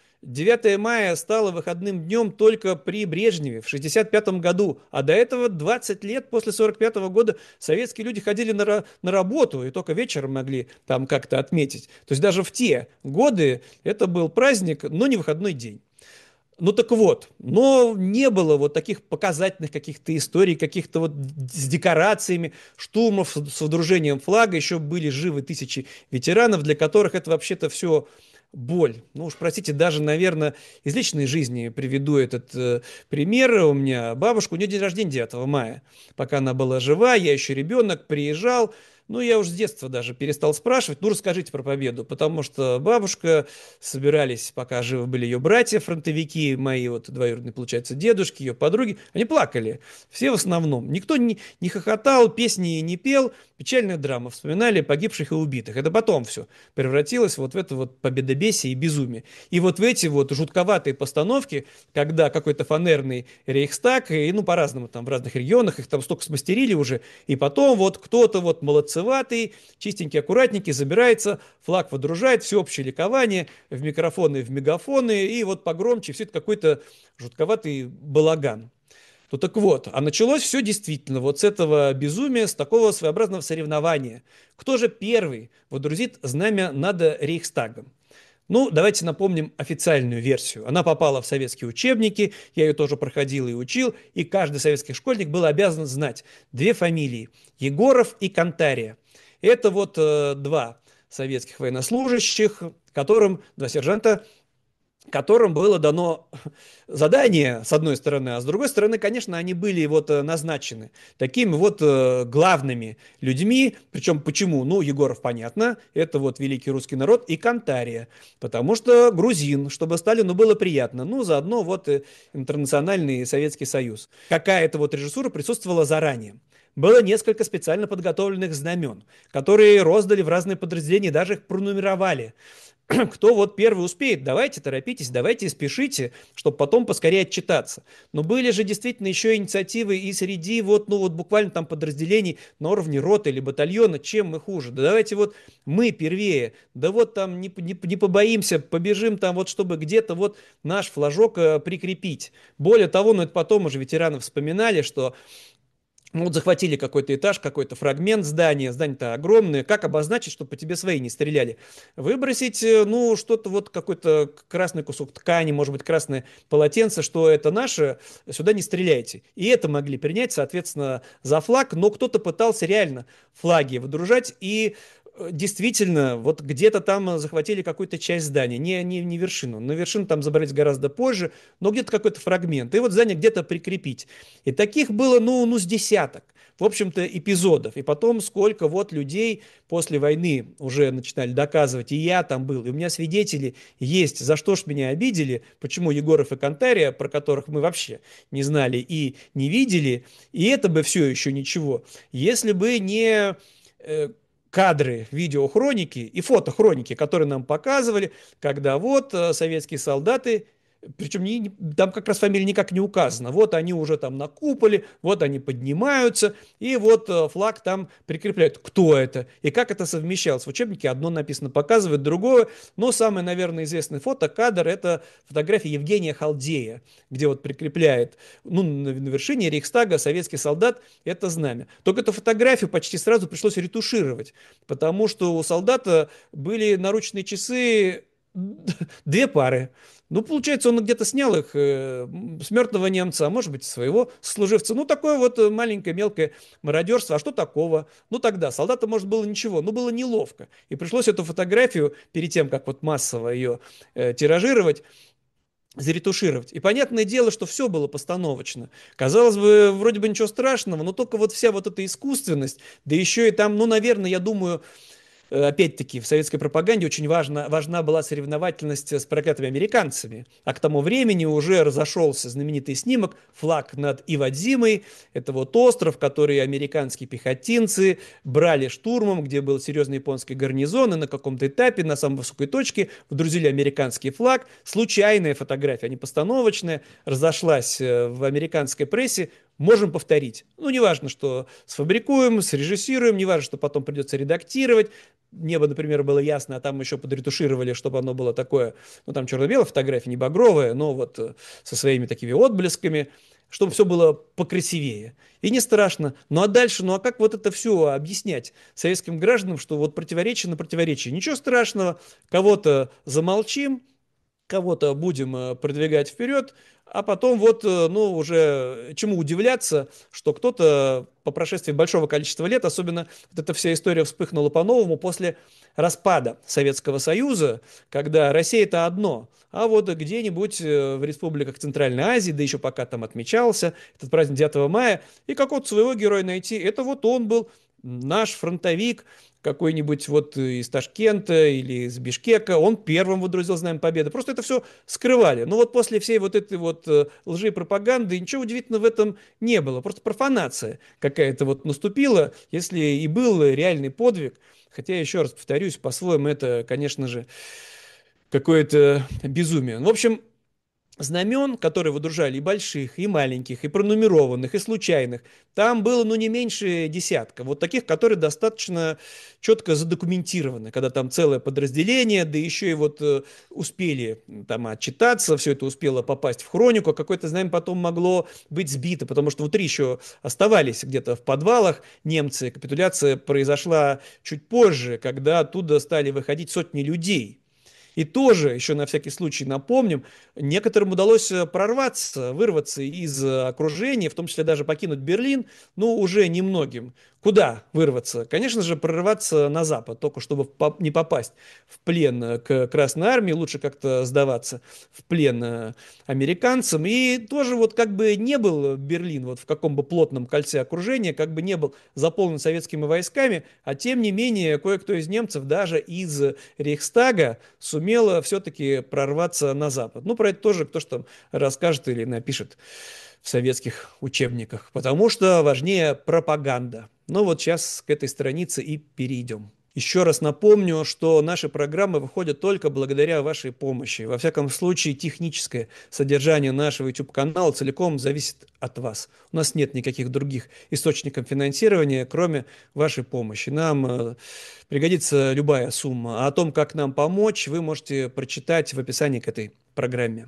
9 мая стало выходным днем только при Брежневе в 1965 году, а до этого 20 лет после 1945 года советские люди ходили на работу и только вечером могли там как-то отметить. То есть даже в те годы это был праздник, но не выходной день. Ну так вот, но не было вот таких показательных каких-то историй, каких-то вот с декорациями, штурмов с водружением флага. Еще были живы тысячи ветеранов, для которых это вообще-то все боль. Ну уж простите, даже, наверное, из личной жизни приведу этот пример. У меня бабушка, у нее день рождения 9 мая. Пока она была жива, я еще ребенок, приезжал. Ну, я уже с детства даже перестал спрашивать, ну, расскажите про победу, потому что бабушка, собирались, пока живы были ее братья, фронтовики, мои вот двоюродные, получается, дедушки, ее подруги, они плакали, все в основном. Никто не хохотал, песни не пел, печальная драма, вспоминали погибших и убитых. Это потом все превратилось вот в это вот победобесие и безумие. И вот в эти вот жутковатые постановки, когда какой-то фанерный Рейхстаг, и, ну, по-разному там в разных регионах, их там столько смастерили уже, и потом вот кто-то вот молодцеватый, чистенький, аккуратненький, забирается, флаг водружает, всеобщее ликование, в микрофоны, в мегафоны, и вот погромче, все это какой-то жутковатый балаган. Ну так вот, а началось все действительно вот с этого безумия, с такого своеобразного соревнования. Кто же первый водрузит знамя над Рейхстагом? Ну, давайте напомним официальную версию. Она попала в советские учебники, я ее тоже проходил и учил, и каждый советский школьник был обязан знать две фамилии – Егоров и Кантария. Это вот два советских военнослужащих, которым, два сержанта, которым было дано задание, с одной стороны, а с другой стороны, конечно, они были вот назначены такими вот главными людьми, причем почему? Ну, Егоров, понятно, это вот великий русский народ, и Кантария, потому что грузин, чтобы Сталину было приятно, ну, заодно вот интернациональный Советский Союз. Какая-то вот режиссура присутствовала заранее. Было несколько специально подготовленных знамен, которые роздали в разные подразделения, даже их пронумеровали. Кто вот первый успеет, давайте торопитесь, давайте спешите, чтобы потом поскорее отчитаться. Но были же действительно еще инициативы и среди вот, ну вот буквально там подразделений на уровне роты или батальона, чем мы хуже. Да давайте вот мы первее, да вот там не побоимся, побежим там вот, чтобы где-то вот наш флажок прикрепить. Более того, ну это потом уже ветераны вспоминали, что ну, вот захватили какой-то этаж, какой-то фрагмент здания, здание-то огромное, как обозначить, чтобы по тебе свои не стреляли? Выбросить, ну, что-то вот, какой-то красный кусок ткани, может быть, красное полотенце, что это наше, сюда не стреляйте. И это могли принять, соответственно, за флаг, но кто-то пытался реально флаги выдружать, и действительно, вот где-то там захватили какую-то часть здания, не вершину. На вершину там забрались гораздо позже, но где-то какой-то фрагмент. И вот здание где-то прикрепить. И таких было, ну, с десяток, в общем-то, эпизодов. И потом сколько вот людей после войны уже начинали доказывать, и я там был, и у меня свидетели есть, за что ж меня обидели, почему Егоров и Кантария, про которых мы вообще не знали и не видели, и это бы все еще ничего, если бы не кадры видеохроники и фотохроники, которые нам показывали, когда вот советские солдаты, причем там как раз фамилия никак не указана, вот они уже там на куполе, вот они поднимаются, и вот флаг там прикрепляют. Кто это? И как это совмещалось? В учебнике одно написано, показывает другое, но самый, наверное, известный фотокадр – это фотография Евгения Халдея, где вот прикрепляет, ну, на вершине Рейхстага советский солдат это знамя. Только эту фотографию почти сразу пришлось ретушировать, потому что у солдата были наручные часы две пары. Ну, получается, он где-то снял их с мертвого немца, а может быть, своего служивца. Ну, такое вот маленькое мелкое мародерство. А что такого? Ну, тогда солдата, может, было ничего, но было неловко. И пришлось эту фотографию, перед тем, как вот массово ее тиражировать, заретушировать. И понятное дело, что все было постановочно. Казалось бы, вроде бы ничего страшного, но только вот вся вот эта искусственность, да еще и там, ну, наверное, я думаю, опять-таки, в советской пропаганде очень важна была соревновательность с проклятыми американцами. А к тому времени уже разошелся знаменитый снимок «Флаг над Ивадзимой». Это вот остров, который американские пехотинцы брали штурмом, где был серьезный японский гарнизон, и на каком-то этапе, на самой высокой точке, вдрузили американский флаг. Случайная фотография, а не постановочная, разошлась в американской прессе. Можем повторить. Ну, неважно, что сфабрикуем, срежиссируем, неважно, что потом придется редактировать. Небо, например, было ясно, а там еще подретушировали, чтобы оно было такое, ну, там черно-белая фотография, не багровая, но вот со своими такими отблесками, чтобы все было покрасивее. И не страшно. Ну, а дальше, ну, а как вот это все объяснять советским гражданам, что вот противоречие на противоречие? Ничего страшного, кого-то замолчим, кого-то будем продвигать вперед, а потом вот, ну, уже чему удивляться, что кто-то по прошествии большого количества лет, особенно вот эта вся история вспыхнула по-новому после распада Советского Союза, когда Россия это одно, а вот где-нибудь в республиках Центральной Азии, да еще пока там отмечался этот праздник 9 мая, и какого-то своего героя найти, это вот он был, наш фронтовик, какой-нибудь вот из Ташкента или из Бишкека, он первым выдрузил Знамя Победы. Просто это все скрывали. Но вот после всей вот этой вот лжи и пропаганды ничего удивительного в этом не было. Просто профанация какая-то вот наступила, если и был реальный подвиг. Хотя, еще раз повторюсь, по-своему это, конечно же, какое-то безумие. В общем, знамен, которые выдружали и больших, и маленьких, и пронумерованных, и случайных, там было, ну, не меньше десятка. Вот таких, которые достаточно четко задокументированы, когда там целое подразделение, да еще и вот успели там отчитаться, все это успело попасть в хронику, а какое-то знамя потом могло быть сбито, потому что внутри еще оставались где-то в подвалах немцы. Капитуляция произошла чуть позже, когда оттуда стали выходить сотни людей. И тоже, еще на всякий случай напомним, некоторым удалось прорваться, вырваться из окружения, в том числе даже покинуть Берлин, но уже немногим. Куда вырваться? Конечно же, прорываться на запад, только чтобы не попасть в плен к Красной Армии, лучше как-то сдаваться в плен американцам. И тоже вот как бы не был Берлин вот в каком бы плотном кольце окружения, как бы не был заполнен советскими войсками, а тем не менее кое-кто из немцев даже из Рейхстага сумел все-таки прорваться на запад. Ну, про это тоже кто-то там расскажет или напишет в советских учебниках, потому что важнее пропаганда. Ну вот сейчас к этой странице и перейдем. Еще раз напомню, что наши программы выходят только благодаря вашей помощи. Во всяком случае, техническое содержание нашего YouTube-канала целиком зависит от вас. У нас нет никаких других источников финансирования, кроме вашей помощи. Нам пригодится любая сумма. А о том, как нам помочь, вы можете прочитать в описании к этой программе.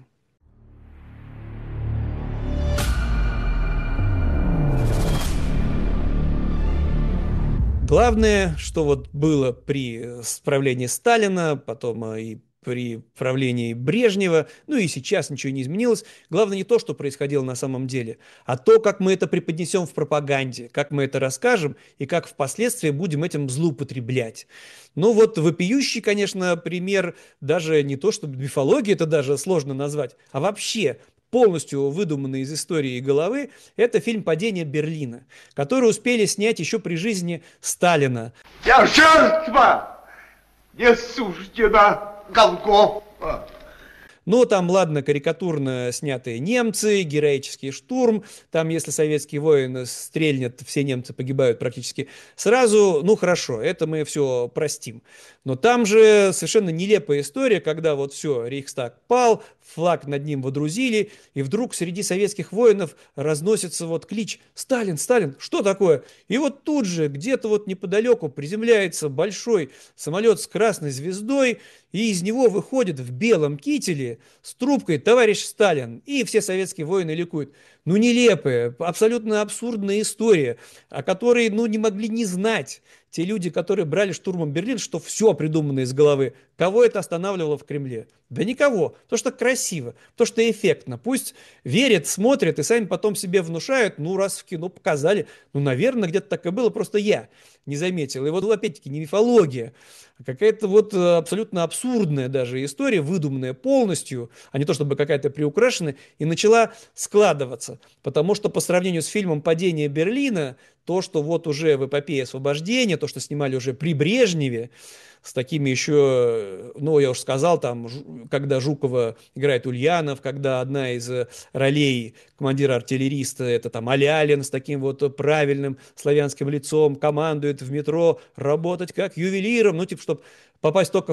Главное, что вот было при правлении Сталина, потом и при правлении Брежнева, ну и сейчас ничего не изменилось. Главное не то, что происходило на самом деле, а то, как мы это преподнесем в пропаганде, как мы это расскажем и как впоследствии будем этим злоупотреблять. Ну вот вопиющий, конечно, пример, даже не то, чтобы мифология это даже сложно назвать, а вообще полностью выдуманный из истории и головы, это фильм «Падение Берлина», который успели снять еще при жизни Сталина. Я жертва не суждена Голгофа. Ну, там, ладно, карикатурно снятые немцы, героический штурм. Там, если советский воин стрельнет, все немцы погибают практически сразу. Ну, хорошо, это мы все простим. Но там же совершенно нелепая история, когда вот все, Рейхстаг пал, флаг над ним водрузили, и вдруг среди советских воинов разносится вот клич «Сталин, Сталин, что такое?» И вот тут же, где-то вот неподалеку приземляется большой самолет с красной звездой, и из него выходит в белом кителе с трубкой «Товарищ Сталин», и все советские воины ликуют. Ну, нелепая, абсолютно абсурдная история, о которой, ну, не могли не знать те люди, которые брали штурмом Берлин, что все придумано из головы. Кого это останавливало в Кремле? Да никого. То, что красиво, то, что эффектно. Пусть верят, смотрят и сами потом себе внушают, ну, раз в кино показали, ну, наверное, где-то так и было, просто я не заметил. И вот, опять-таки, не мифология, а какая-то вот абсолютно абсурдная даже история, выдуманная полностью, а не то, чтобы какая-то приукрашенная, и начала складываться. Потому что по сравнению с фильмом «Падение Берлина», то, что вот уже в эпопее освобождения, то, что снимали уже при Брежневе, с такими еще, ну, я уже сказал, там, когда Жукова играет Ульянов, когда одна из ролей командира артиллериста, это там Алялин с таким вот правильным славянским лицом, командует в метро работать как ювелиром, ну, типа, чтобы попасть только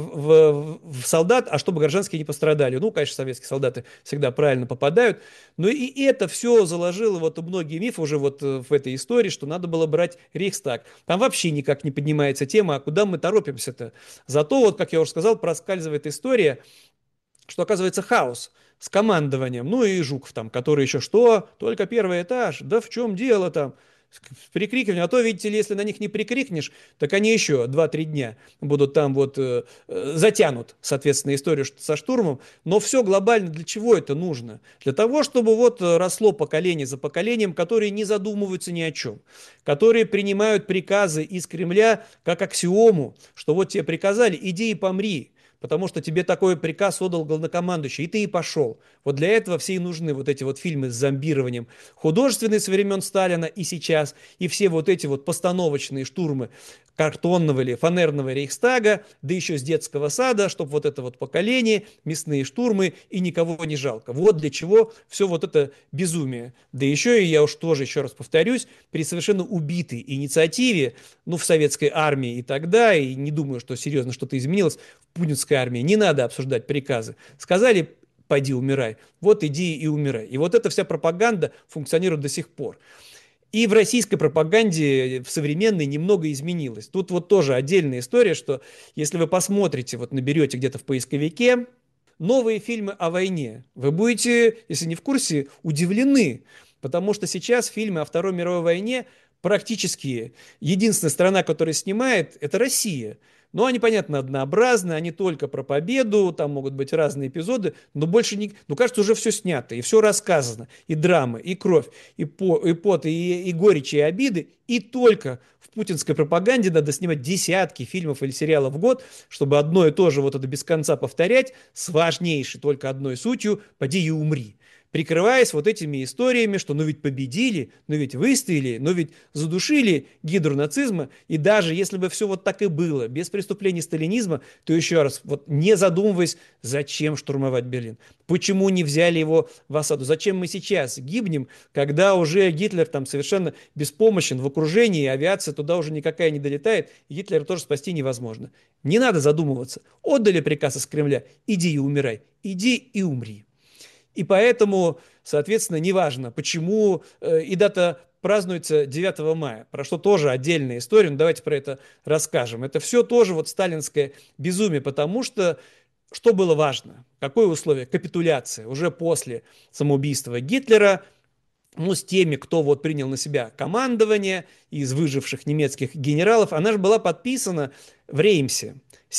в солдат, а чтобы гражданские не пострадали. Ну, конечно, советские солдаты всегда правильно попадают, но и это все заложило вот многие мифы уже вот в этой истории, что надо было брать Рейхстаг. Там вообще никак не поднимается тема, а куда мы торопимся-то? Зато, вот, как я уже сказал, проскальзывает история, что оказывается хаос с командованием. Ну и Жуков там, который еще что? Только первый этаж. Да в чем дело там? С прикрикиванием. А то, видите ли, если на них не прикрикнешь, так они еще 2-3 дня будут там вот затянут, соответственно, историю со штурмом. Но все глобально для чего это нужно? Для того, чтобы вот росло поколение за поколением, которые не задумываются ни о чем, которые принимают приказы из Кремля как аксиому, что вот тебе приказали, иди и помри. Потому что тебе такой приказ отдал главнокомандующий, и ты и пошел. Вот для этого все и нужны вот эти вот фильмы с зомбированием. Художественные со времен Сталина и сейчас, и все вот эти вот постановочные штурмы картонного или фанерного Рейхстага, да еще с детского сада, чтобы вот это вот поколение, мясные штурмы, и никого не жалко. Вот для чего все вот это безумие. Да еще, и я уж тоже еще раз повторюсь, при совершенно убитой инициативе, ну, в советской армии и тогда, и не думаю, что серьезно что-то изменилось, в путинской армии не надо обсуждать приказы. Сказали, пойди умирай, вот иди и умирай. И вот эта вся пропаганда функционирует до сих пор. И в российской пропаганде в современной немного изменилось. Тут вот тоже отдельная история, что если вы посмотрите, вот наберете где-то в поисковике новые фильмы о войне, вы будете, если не в курсе, удивлены, потому что сейчас фильмы о Второй мировой войне практически единственная страна, которая снимает, это Россия. Но они, понятно, однообразны, они только про победу, там могут быть разные эпизоды, но больше не... Ну, кажется, уже все снято, и все рассказано, и драмы, и кровь, и пот, и горечь, и обиды, и только в путинской пропаганде надо снимать десятки фильмов или сериалов в год, чтобы одно и то же вот это без конца повторять с важнейшей только одной сутью «поди и умри», прикрываясь вот этими историями, что ну ведь победили, ну ведь выстояли, ну ведь задушили гидру нацизма, и даже если бы все вот так и было, без преступлений сталинизма, то еще раз, вот не задумываясь, зачем штурмовать Берлин, почему не взяли его в осаду, зачем мы сейчас гибнем, когда уже Гитлер там совершенно беспомощен в окружении, авиация туда уже никакая не долетает, и Гитлера тоже спасти невозможно. Не надо задумываться, отдали приказ из Кремля, иди и умирай, иди и умри. И поэтому, соответственно, неважно, почему и дата празднуется 9 мая, про что тоже отдельная история, но давайте про это расскажем. Это все тоже вот сталинское безумие, потому что было важно? Какое условие? Капитуляция. Уже после самоубийства Гитлера, ну, с теми, кто вот принял на себя командование из выживших немецких генералов, она же была подписана в Реймсе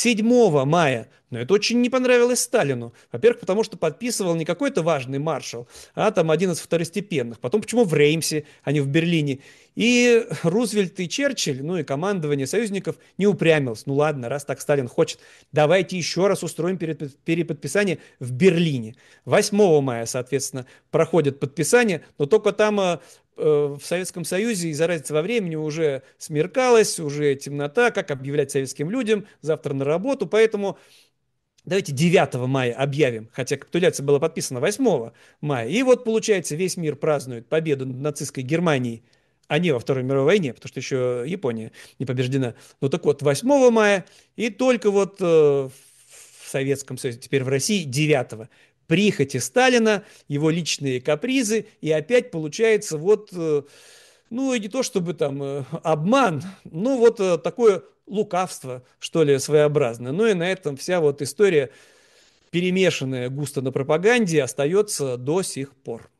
7 мая. Но это очень не понравилось Сталину. Во-первых, потому что подписывал не какой-то важный маршал, а там один из второстепенных. Потом, почему в Реймсе, а не в Берлине. И Рузвельт и Черчилль, ну и командование союзников не упрямилось. Ну ладно, раз так Сталин хочет, давайте еще раз устроим переподписание в Берлине. 8 мая, соответственно, проходит подписание, но только там в Советском Союзе из-за разницы во времени уже смеркалось, уже темнота, как объявлять советским людям, завтра на работу, поэтому давайте 9 мая объявим, хотя капитуляция была подписана 8 мая, и вот получается весь мир празднует победу над нацистской Германией, а не во Второй мировой войне, потому что еще Япония не побеждена. Ну так вот, 8 мая, и только вот в Советском Союзе, теперь в России 9 прихоти Сталина, его личные капризы, и опять получается вот, ну и не то чтобы там обман, но вот такое лукавство, что ли, своеобразное. Ну и на этом вся вот история, перемешанная густо на пропаганде, остается до сих пор.